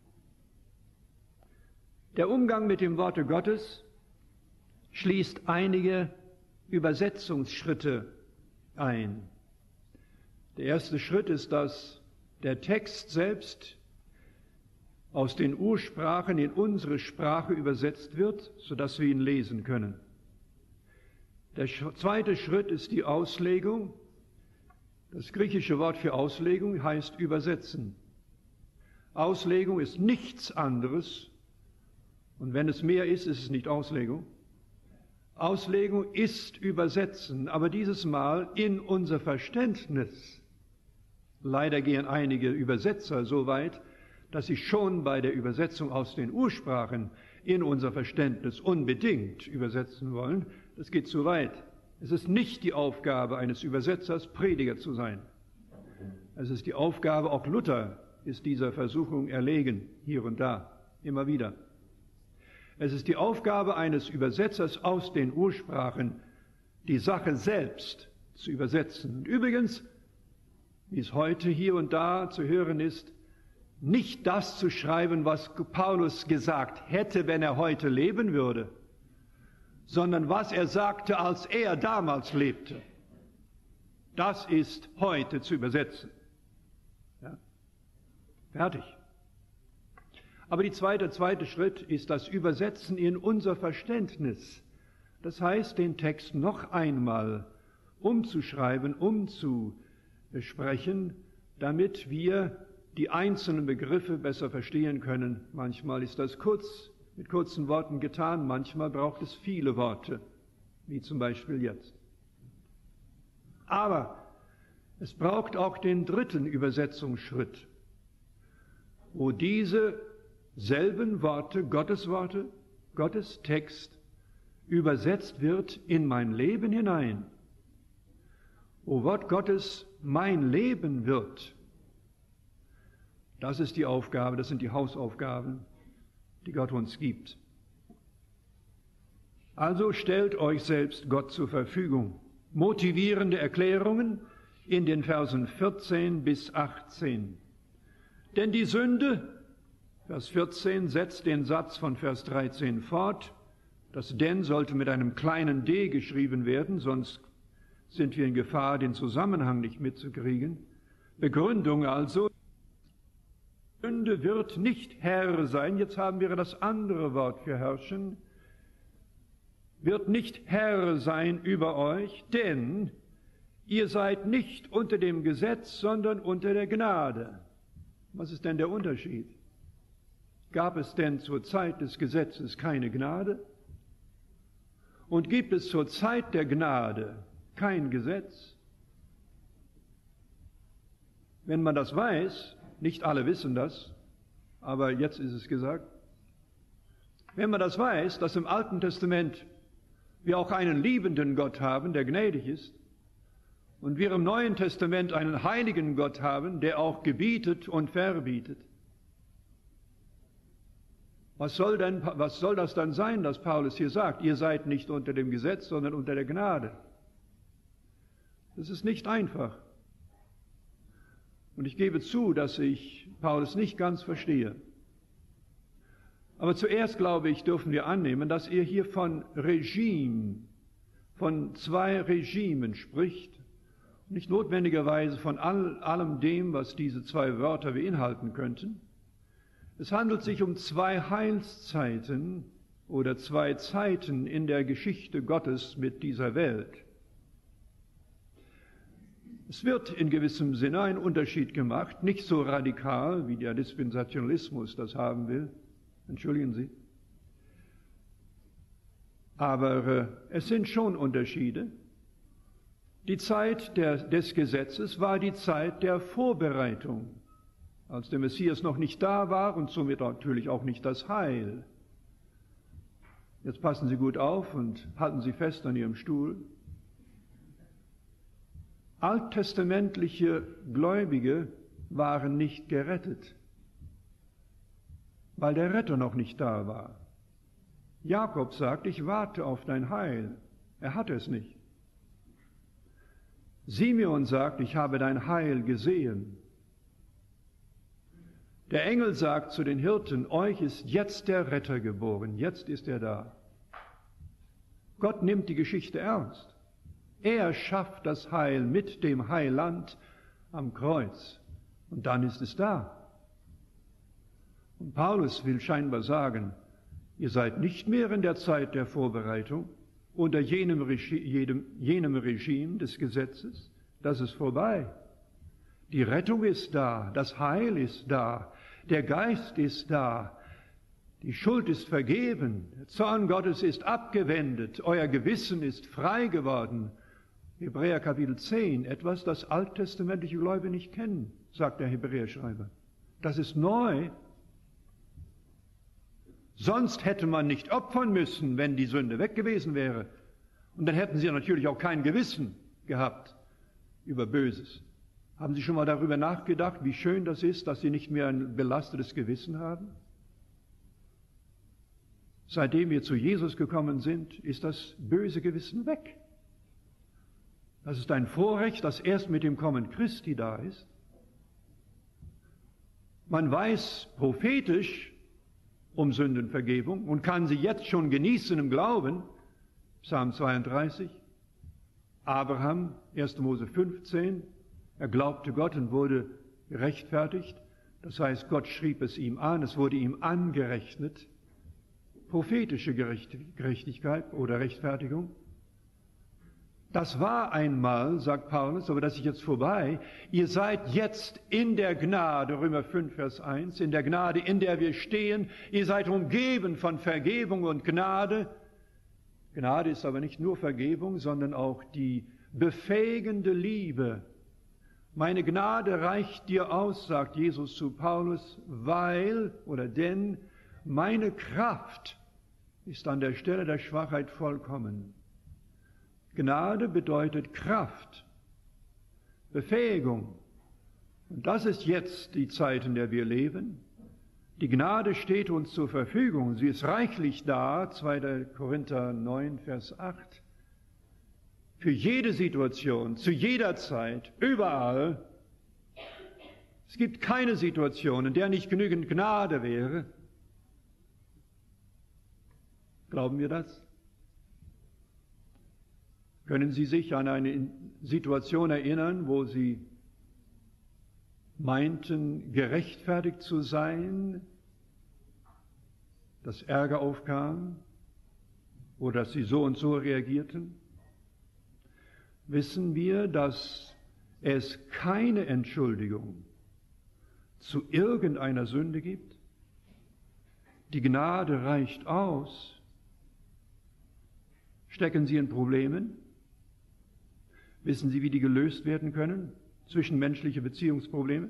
Der Umgang mit dem Worte Gottes schließt einige Übersetzungsschritte ein. Der erste Schritt ist, dass der Text selbst aus den Ursprachen in unsere Sprache übersetzt wird, sodass wir ihn lesen können. Der zweite Schritt ist die Auslegung. Das griechische Wort für Auslegung heißt übersetzen. Auslegung ist nichts anderes, und wenn es mehr ist, ist es nicht Auslegung. Auslegung ist Übersetzen, aber dieses Mal in unser Verständnis. Leider gehen einige Übersetzer so weit, dass sie schon bei der Übersetzung aus den Ursprachen in unser Verständnis unbedingt übersetzen wollen. Das geht zu weit. Es ist nicht die Aufgabe eines Übersetzers, Prediger zu sein. Es ist die Aufgabe, auch Luther ist dieser Versuchung erlegen, hier und da, immer wieder. Es ist die Aufgabe eines Übersetzers aus den Ursprachen, die Sache selbst zu übersetzen. Und übrigens, wie es heute hier und da zu hören ist, nicht das zu schreiben, was Paulus gesagt hätte, wenn er heute leben würde, sondern was er sagte, als er damals lebte. Das ist heute zu übersetzen. Ja? Fertig. Aber die zweite, der zweite Schritt ist das Übersetzen in unser Verständnis. Das heißt, den Text noch einmal umzuschreiben, umzusprechen, damit wir die einzelnen Begriffe besser verstehen können. Manchmal ist das kurz, mit kurzen Worten getan, manchmal braucht es viele Worte, wie zum Beispiel jetzt. Aber es braucht auch den dritten Übersetzungsschritt, wo diese selben Worte, Gottes Worte, Gottes Text, übersetzt wird in mein Leben hinein. Wo Wort Gottes mein Leben wird, das ist die Aufgabe, das sind die Hausaufgaben, die Gott uns gibt. Also stellt euch selbst Gott zur Verfügung. Motivierende Erklärungen in den Versen vierzehn bis achtzehn. Denn die Sünde, Vers vierzehn, setzt den Satz von Vers dreizehn fort. Das denn sollte mit einem kleinen d geschrieben werden, sonst sind wir in Gefahr, den Zusammenhang nicht mitzukriegen. Begründung also, Sünde wird nicht Herr sein, jetzt haben wir das andere Wort für herrschen, wird nicht Herr sein über euch, denn ihr seid nicht unter dem Gesetz, sondern unter der Gnade. Was ist denn der Unterschied? Gab es denn zur Zeit des Gesetzes keine Gnade? Und gibt es zur Zeit der Gnade kein Gesetz? Wenn man das weiß, nicht alle wissen das, aber jetzt ist es gesagt, wenn man das weiß, dass im Alten Testament wir auch einen liebenden Gott haben, der gnädig ist, und wir im Neuen Testament einen heiligen Gott haben, der auch gebietet und verbietet, was soll denn, was soll das dann sein, dass Paulus hier sagt, ihr seid nicht unter dem Gesetz, sondern unter der Gnade? Das ist nicht einfach. Und ich gebe zu, dass ich Paulus nicht ganz verstehe. Aber zuerst, glaube ich, dürfen wir annehmen, dass er hier von Regime, von zwei Regimen spricht, nicht notwendigerweise von all, allem dem, was diese zwei Wörter beinhalten könnten. Es handelt sich um zwei Heilszeiten oder zwei Zeiten in der Geschichte Gottes mit dieser Welt. Es wird in gewissem Sinne ein Unterschied gemacht, nicht so radikal, wie der Dispensationalismus das haben will. Entschuldigen Sie. Aber äh, es sind schon Unterschiede. Die Zeit der, des Gesetzes war die Zeit der Vorbereitung, als der Messias noch nicht da war und somit natürlich auch nicht das Heil. Jetzt passen Sie gut auf und halten Sie fest an Ihrem Stuhl. Alttestamentliche Gläubige waren nicht gerettet, weil der Retter noch nicht da war. Jakob sagt, ich warte auf dein Heil. Er hat es nicht. Simeon sagt, ich habe dein Heil gesehen. Der Engel sagt zu den Hirten, euch ist jetzt der Retter geboren, jetzt ist er da. Gott nimmt die Geschichte ernst. Er schafft das Heil mit dem Heiland am Kreuz. Und dann ist es da. Und Paulus will scheinbar sagen, ihr seid nicht mehr in der Zeit der Vorbereitung, unter jenem, Regi- jedem, jenem Regime des Gesetzes. Das ist vorbei. Die Rettung ist da, das Heil ist da, der Geist ist da, die Schuld ist vergeben, der Zorn Gottes ist abgewendet, euer Gewissen ist frei geworden. Hebräer Kapitel zehn, etwas, das alttestamentliche Gläubige nicht kennen, sagt der Hebräerschreiber. Das ist neu. Sonst hätte man nicht opfern müssen, wenn die Sünde weg gewesen wäre. Und dann hätten sie natürlich auch kein Gewissen gehabt über Böses. Haben Sie schon mal darüber nachgedacht, wie schön das ist, dass Sie nicht mehr ein belastetes Gewissen haben? Seitdem wir zu Jesus gekommen sind, ist das böse Gewissen weg. Das ist ein Vorrecht, das erst mit dem Kommen Christi da ist. Man weiß prophetisch um Sündenvergebung und kann sie jetzt schon genießen im Glauben. Psalm zweiunddreißig. Abraham, erster Mose fünfzehn. Er glaubte Gott und wurde gerechtfertigt. Das heißt, Gott schrieb es ihm an, es wurde ihm angerechnet. Prophetische Gerechtigkeit oder Rechtfertigung. Das war einmal, sagt Paulus, aber das ist jetzt vorbei. Ihr seid jetzt in der Gnade, Römer fünf, Vers eins, in der Gnade, in der wir stehen. Ihr seid umgeben von Vergebung und Gnade. Gnade ist aber nicht nur Vergebung, sondern auch die befähigende Liebe. Meine Gnade reicht dir aus, sagt Jesus zu Paulus, weil oder denn meine Kraft ist an der Stelle der Schwachheit vollkommen. Gnade bedeutet Kraft, Befähigung. Und das ist jetzt die Zeit, in der wir leben. Die Gnade steht uns zur Verfügung. Sie ist reichlich da, zweiter Korinther neun, Vers acht. Für jede Situation, zu jeder Zeit, überall. Es gibt keine Situation, in der nicht genügend Gnade wäre. Glauben wir das? Können Sie sich an eine Situation erinnern, wo Sie meinten, gerechtfertigt zu sein, dass Ärger aufkam oder dass Sie so und so reagierten? Wissen wir, dass es keine Entschuldigung zu irgendeiner Sünde gibt? Die Gnade reicht aus. Stecken Sie in Problemen? Wissen Sie, wie die gelöst werden können? Zwischenmenschliche Beziehungsprobleme?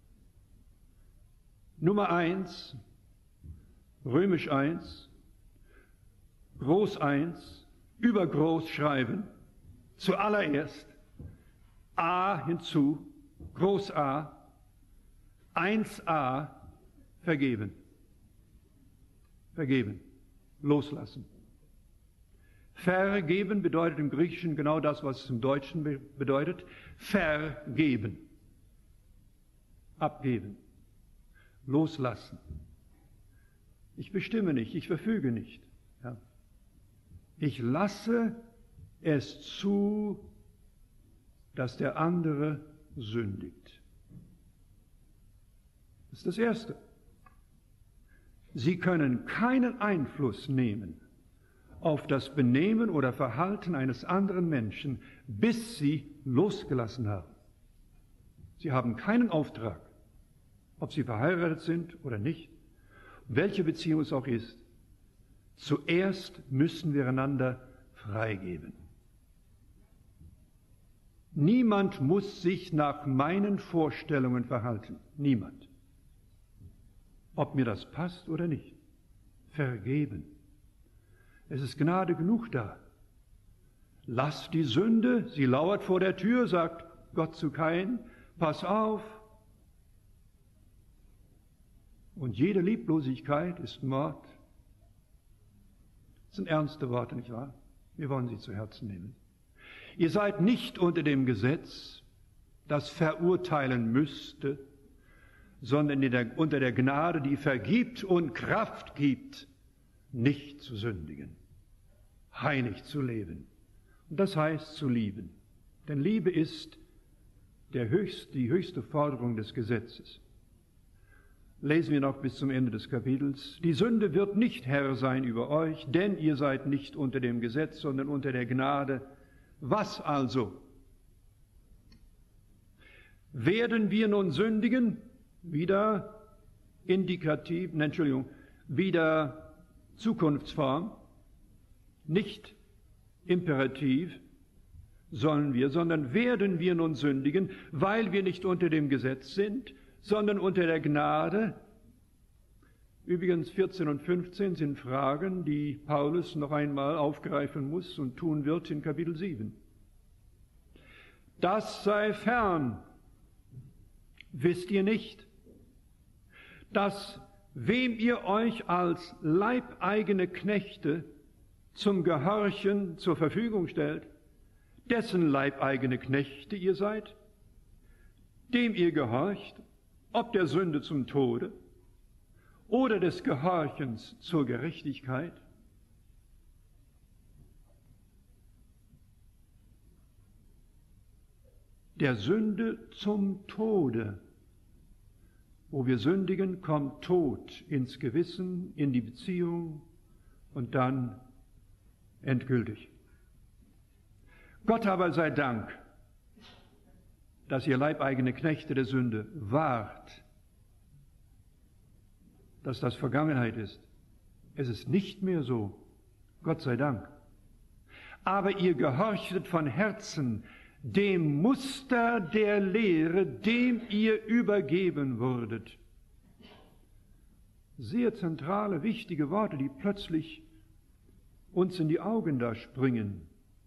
Nummer eins, römisch eins, groß eins, übergroß schreiben, zuallererst A hinzu, groß A, eins a, vergeben. Vergeben, loslassen. Vergeben bedeutet im Griechischen genau das, was es im Deutschen be- bedeutet. Vergeben. Abgeben. Loslassen. Ich bestimme nicht, ich verfüge nicht. Ja. Ich lasse es zu, dass der andere sündigt. Das ist das Erste. Sie können keinen Einfluss nehmen auf das Benehmen oder Verhalten eines anderen Menschen, bis sie losgelassen haben. Sie haben keinen Auftrag, ob sie verheiratet sind oder nicht, welche Beziehung es auch ist. Zuerst müssen wir einander freigeben. Niemand muss sich nach meinen Vorstellungen verhalten. Niemand. Ob mir das passt oder nicht. Vergeben. Es ist Gnade genug da. Lass die Sünde, sie lauert vor der Tür, sagt Gott zu Kain, pass auf. Und jede Lieblosigkeit ist Mord. Das sind ernste Worte, nicht wahr? Wir wollen sie zu Herzen nehmen. Ihr seid nicht unter dem Gesetz, das verurteilen müsste, sondern in der, unter der Gnade, die vergibt und Kraft gibt, nicht zu sündigen, heilig zu leben. Und das heißt zu lieben. Denn Liebe ist der höchst, die höchste Forderung des Gesetzes. Lesen wir noch bis zum Ende des Kapitels. Die Sünde wird nicht Herr sein über euch, denn ihr seid nicht unter dem Gesetz, sondern unter der Gnade. Was also? Werden wir nun sündigen? Wieder indikativ, ne, Entschuldigung, wieder Zukunftsform, nicht imperativ sollen wir, sondern werden wir nun sündigen, weil wir nicht unter dem Gesetz sind, sondern unter der Gnade. Übrigens vierzehn und fünfzehn sind Fragen, die Paulus noch einmal aufgreifen muss und tun wird in Kapitel sieben. Das sei fern, wisst ihr nicht, dass wem ihr euch als leibeigene Knechte zum Gehorchen zur Verfügung stellt, dessen leibeigene Knechte ihr seid, dem ihr gehorcht, ob der Sünde zum Tode oder des Gehorchens zur Gerechtigkeit? Der Sünde zum Tode. Wo wir sündigen, kommt Tod ins Gewissen, in die Beziehung und dann endgültig. Gott aber sei Dank, dass ihr leibeigene Knechte der Sünde wart, dass das Vergangenheit ist. Es ist nicht mehr so, Gott sei Dank. Aber ihr gehorchtet von Herzen dem Muster der Lehre, dem ihr übergeben wurdet. Sehr zentrale, wichtige Worte, die plötzlich uns in die Augen da springen.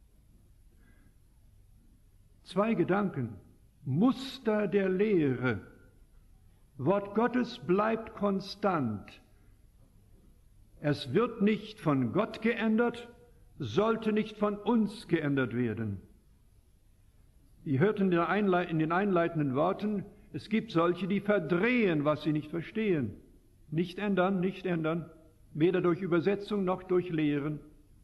Zwei Gedanken. Muster der Lehre. Wort Gottes bleibt konstant. Es wird nicht von Gott geändert, sollte nicht von uns geändert werden. Ihr hört in den einleitenden Worten, es gibt solche, die verdrehen, was sie nicht verstehen. Nicht ändern, nicht ändern, weder durch Übersetzung noch durch Lehren.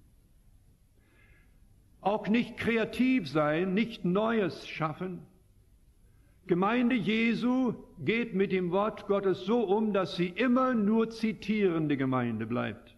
Auch nicht kreativ sein, nicht Neues schaffen. Gemeinde Jesu geht mit dem Wort Gottes so um, dass sie immer nur zitierende Gemeinde bleibt.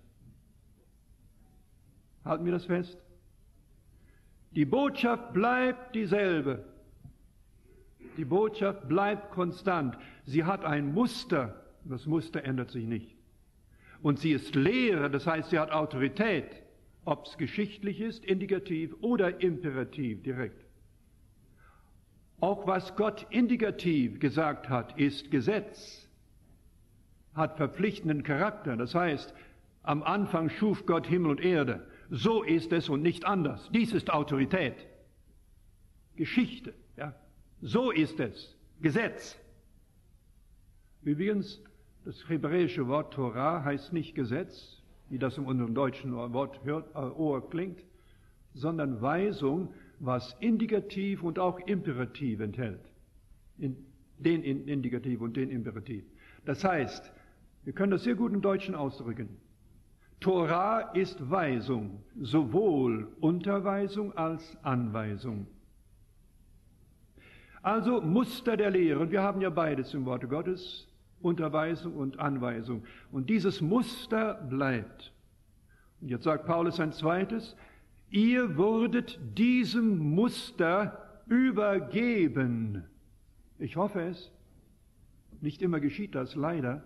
Halten wir das fest? Die Botschaft bleibt dieselbe. Die Botschaft bleibt konstant. Sie hat ein Muster, das Muster ändert sich nicht. Und sie ist Lehre, das heißt, sie hat Autorität, ob es geschichtlich ist, indikativ oder imperativ direkt. Auch was Gott indikativ gesagt hat, ist Gesetz, hat verpflichtenden Charakter. Das heißt, am Anfang schuf Gott Himmel und Erde. So ist es und nicht anders. Dies ist Autorität. Geschichte. Ja. So ist es. Gesetz. Übrigens, das hebräische Wort Torah heißt nicht Gesetz, wie das in unserem deutschen Wort hört, äh, Ohr klingt, sondern Weisung, was Indikativ und auch Imperativ enthält. In, den in, Indikativ und den Imperativ. Das heißt, wir können das sehr gut im Deutschen ausdrücken. Torah ist Weisung, sowohl Unterweisung als Anweisung. Also Muster der Lehre, und wir haben ja beides im Worte Gottes, Unterweisung und Anweisung. Und dieses Muster bleibt. Und jetzt sagt Paulus ein zweites, ihr wurdet diesem Muster übergeben. Ich hoffe es. Nicht immer geschieht das, leider.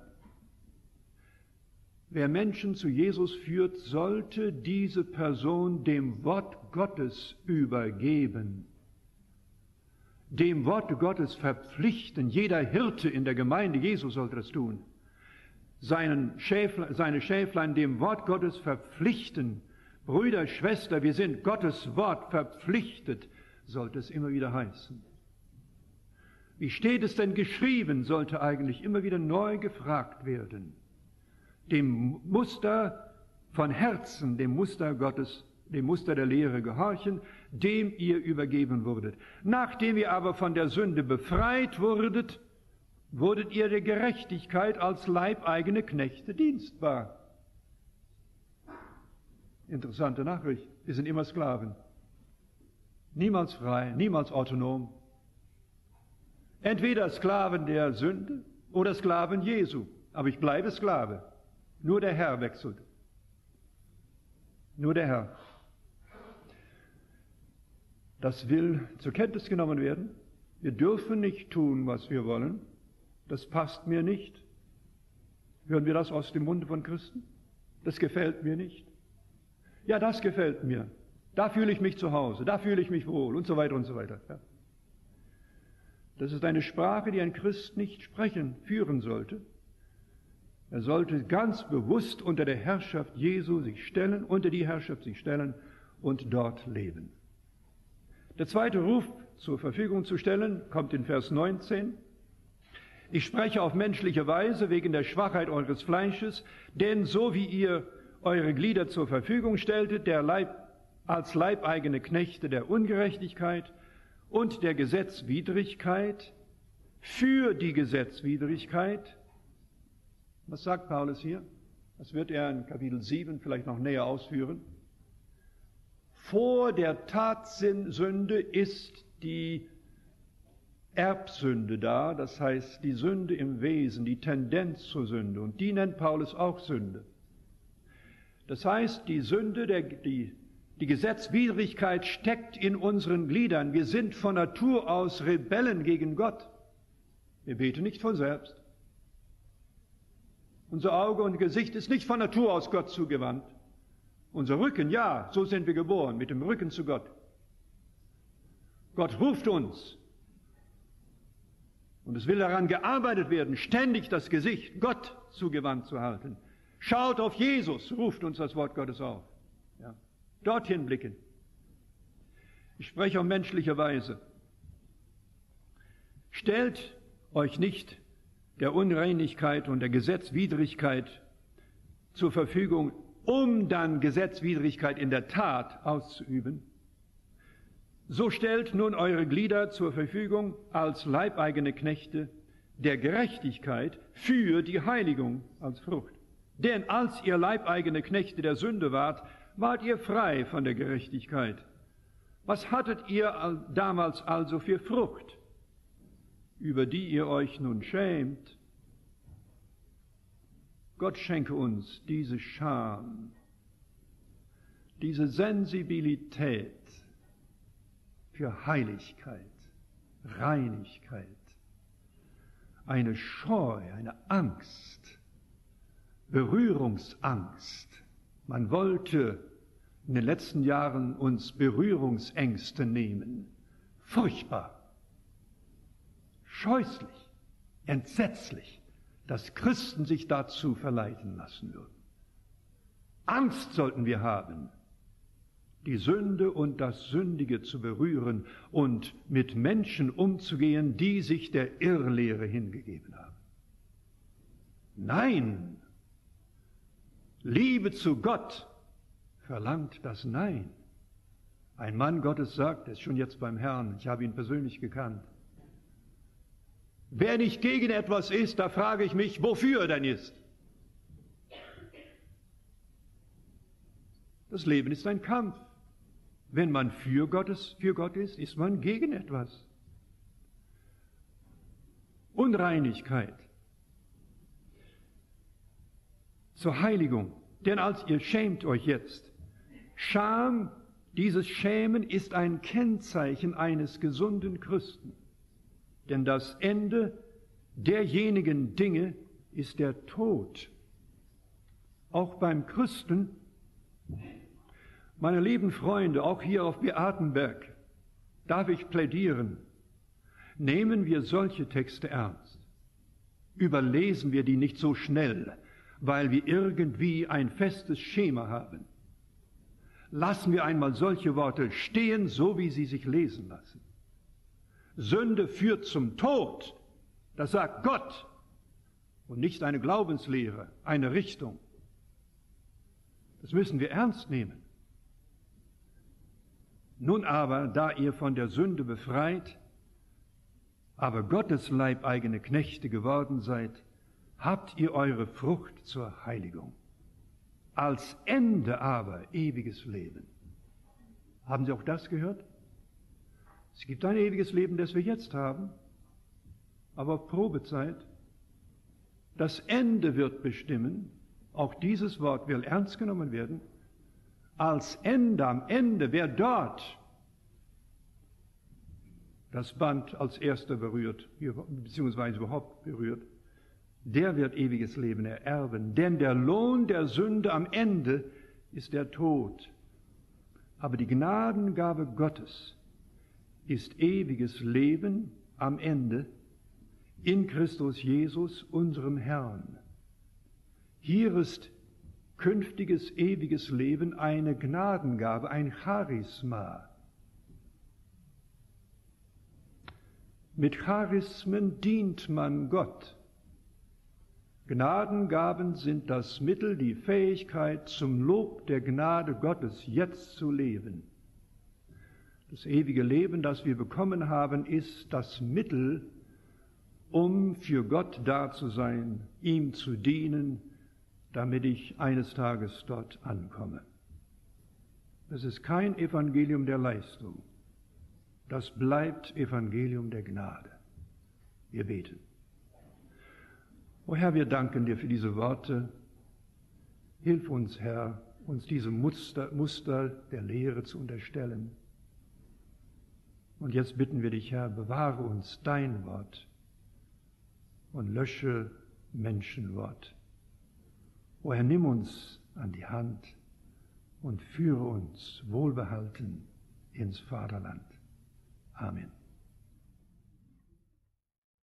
Wer Menschen zu Jesus führt, sollte diese Person dem Wort Gottes übergeben. Dem Wort Gottes verpflichten. Jeder Hirte in der Gemeinde Jesu sollte das tun. Seinen Schäflein, seine Schäflein dem Wort Gottes verpflichten. Brüder, Schwester, wir sind Gottes Wort verpflichtet, sollte es immer wieder heißen. Wie steht es denn geschrieben, sollte eigentlich immer wieder neu gefragt werden. Dem Muster von Herzen, dem Muster Gottes, dem Muster der Lehre gehorchen, dem ihr übergeben wurdet. Nachdem ihr aber von der Sünde befreit wurdet, wurdet ihr der Gerechtigkeit als leibeigene Knechte dienstbar. Interessante Nachricht. Wir sind immer Sklaven. Niemals frei, niemals autonom. Entweder Sklaven der Sünde oder Sklaven Jesu. Aber ich bleibe Sklave. Nur der Herr wechselt. Nur der Herr. Das will zur Kenntnis genommen werden. Wir dürfen nicht tun, was wir wollen. Das passt mir nicht. Hören wir das aus dem Munde von Christen? Das gefällt mir nicht. Ja, das gefällt mir. Da fühle ich mich zu Hause, da fühle ich mich wohl und so weiter und so weiter. Ja. Das ist eine Sprache, die ein Christ nicht sprechen, führen sollte. Er sollte ganz bewusst unter der Herrschaft Jesu sich stellen, unter die Herrschaft sich stellen und dort leben. Der zweite Ruf, zur Verfügung zu stellen, kommt in Vers neunzehn. Ich spreche auf menschliche Weise wegen der Schwachheit eures Fleisches, denn so wie ihr eure Glieder zur Verfügung stelltet, der Leib, als leibeigene Knechte der Ungerechtigkeit und der Gesetzwidrigkeit, für die Gesetzwidrigkeit. Was sagt Paulus hier? Das wird er in Kapitel sieben vielleicht noch näher ausführen. Vor der Tatsünde ist die Erbsünde da, das heißt die Sünde im Wesen, die Tendenz zur Sünde. Und die nennt Paulus auch Sünde. Das heißt, die Sünde, der, die, die Gesetzwidrigkeit steckt in unseren Gliedern. Wir sind von Natur aus Rebellen gegen Gott. Wir beten nicht von selbst. Unser Auge und Gesicht ist nicht von Natur aus Gott zugewandt. Unser Rücken, ja, so sind wir geboren, mit dem Rücken zu Gott. Gott ruft uns. Und es will daran gearbeitet werden, ständig das Gesicht Gott zugewandt zu halten. Schaut auf Jesus, ruft uns das Wort Gottes auf. Ja. Dorthin blicken. Ich spreche auf menschliche Weise. Stellt euch nicht der Unreinigkeit und der Gesetzwidrigkeit zur Verfügung, um dann Gesetzwidrigkeit in der Tat auszuüben. So stellt nun eure Glieder zur Verfügung als leibeigene Knechte der Gerechtigkeit für die Heiligung als Frucht. Denn als ihr leibeigene Knechte der Sünde wart, wart ihr frei von der Gerechtigkeit. Was hattet ihr damals also für Frucht, über die ihr euch nun schämt? Gott schenke uns diese Scham, diese Sensibilität für Heiligkeit, Reinigkeit, eine Scheu, eine Angst, Berührungsangst. Man wollte in den letzten Jahren uns Berührungsängste nehmen. Furchtbar, scheußlich, entsetzlich, dass Christen sich dazu verleiten lassen würden. Angst sollten wir haben, die Sünde und das Sündige zu berühren und mit Menschen umzugehen, die sich der Irrlehre hingegeben haben. Nein, Liebe zu Gott verlangt das Nein. Ein Mann Gottes sagt, er ist schon jetzt beim Herrn, ich habe ihn persönlich gekannt. Wer nicht gegen etwas ist, da frage ich mich, wofür er denn ist. Das Leben ist ein Kampf. Wenn man für Gottes, für Gott ist, ist man gegen etwas. Unreinigkeit. Zur Heiligung. Denn als ihr schämt euch jetzt, Scham, dieses Schämen ist ein Kennzeichen eines gesunden Christen. Denn das Ende derjenigen Dinge ist der Tod. Auch beim Christen, meine lieben Freunde, auch hier auf Beatenberg, darf ich plädieren, nehmen wir solche Texte ernst. Überlesen wir die nicht so schnell, weil wir irgendwie ein festes Schema haben. Lassen wir einmal solche Worte stehen, so wie sie sich lesen lassen. Sünde führt zum Tod, das sagt Gott und nicht eine Glaubenslehre, eine Richtung. Das müssen wir ernst nehmen. Nun aber, da ihr von der Sünde befreit, aber Gottes leibeigene Knechte geworden seid, habt ihr eure Frucht zur Heiligung. Als Ende aber ewiges Leben. Haben Sie auch das gehört? Es gibt ein ewiges Leben, das wir jetzt haben, aber auf Probezeit. Das Ende wird bestimmen, auch dieses Wort will ernst genommen werden, als Ende, am Ende, wer dort das Band als Erster berührt, beziehungsweise überhaupt berührt, der wird ewiges Leben ererben. Denn der Lohn der Sünde am Ende ist der Tod. Aber die Gnadengabe Gottes ist ewiges Leben am Ende in Christus Jesus, unserem Herrn. Hier ist künftiges, ewiges Leben eine Gnadengabe, ein Charisma. Mit Charismen dient man Gott. Gnadengaben sind das Mittel, die Fähigkeit, zum Lob der Gnade Gottes jetzt zu leben. Das ewige Leben, das wir bekommen haben, ist das Mittel, um für Gott da zu sein, ihm zu dienen, damit ich eines Tages dort ankomme. Es ist kein Evangelium der Leistung. Das bleibt Evangelium der Gnade. Wir beten. O Herr, wir danken dir für diese Worte. Hilf uns, Herr, uns diesem Muster, Muster der Lehre zu unterstellen. Und jetzt bitten wir dich, Herr, bewahre uns dein Wort und lösche Menschenwort. O Herr, nimm uns an die Hand und führe uns wohlbehalten ins Vaterland. Amen.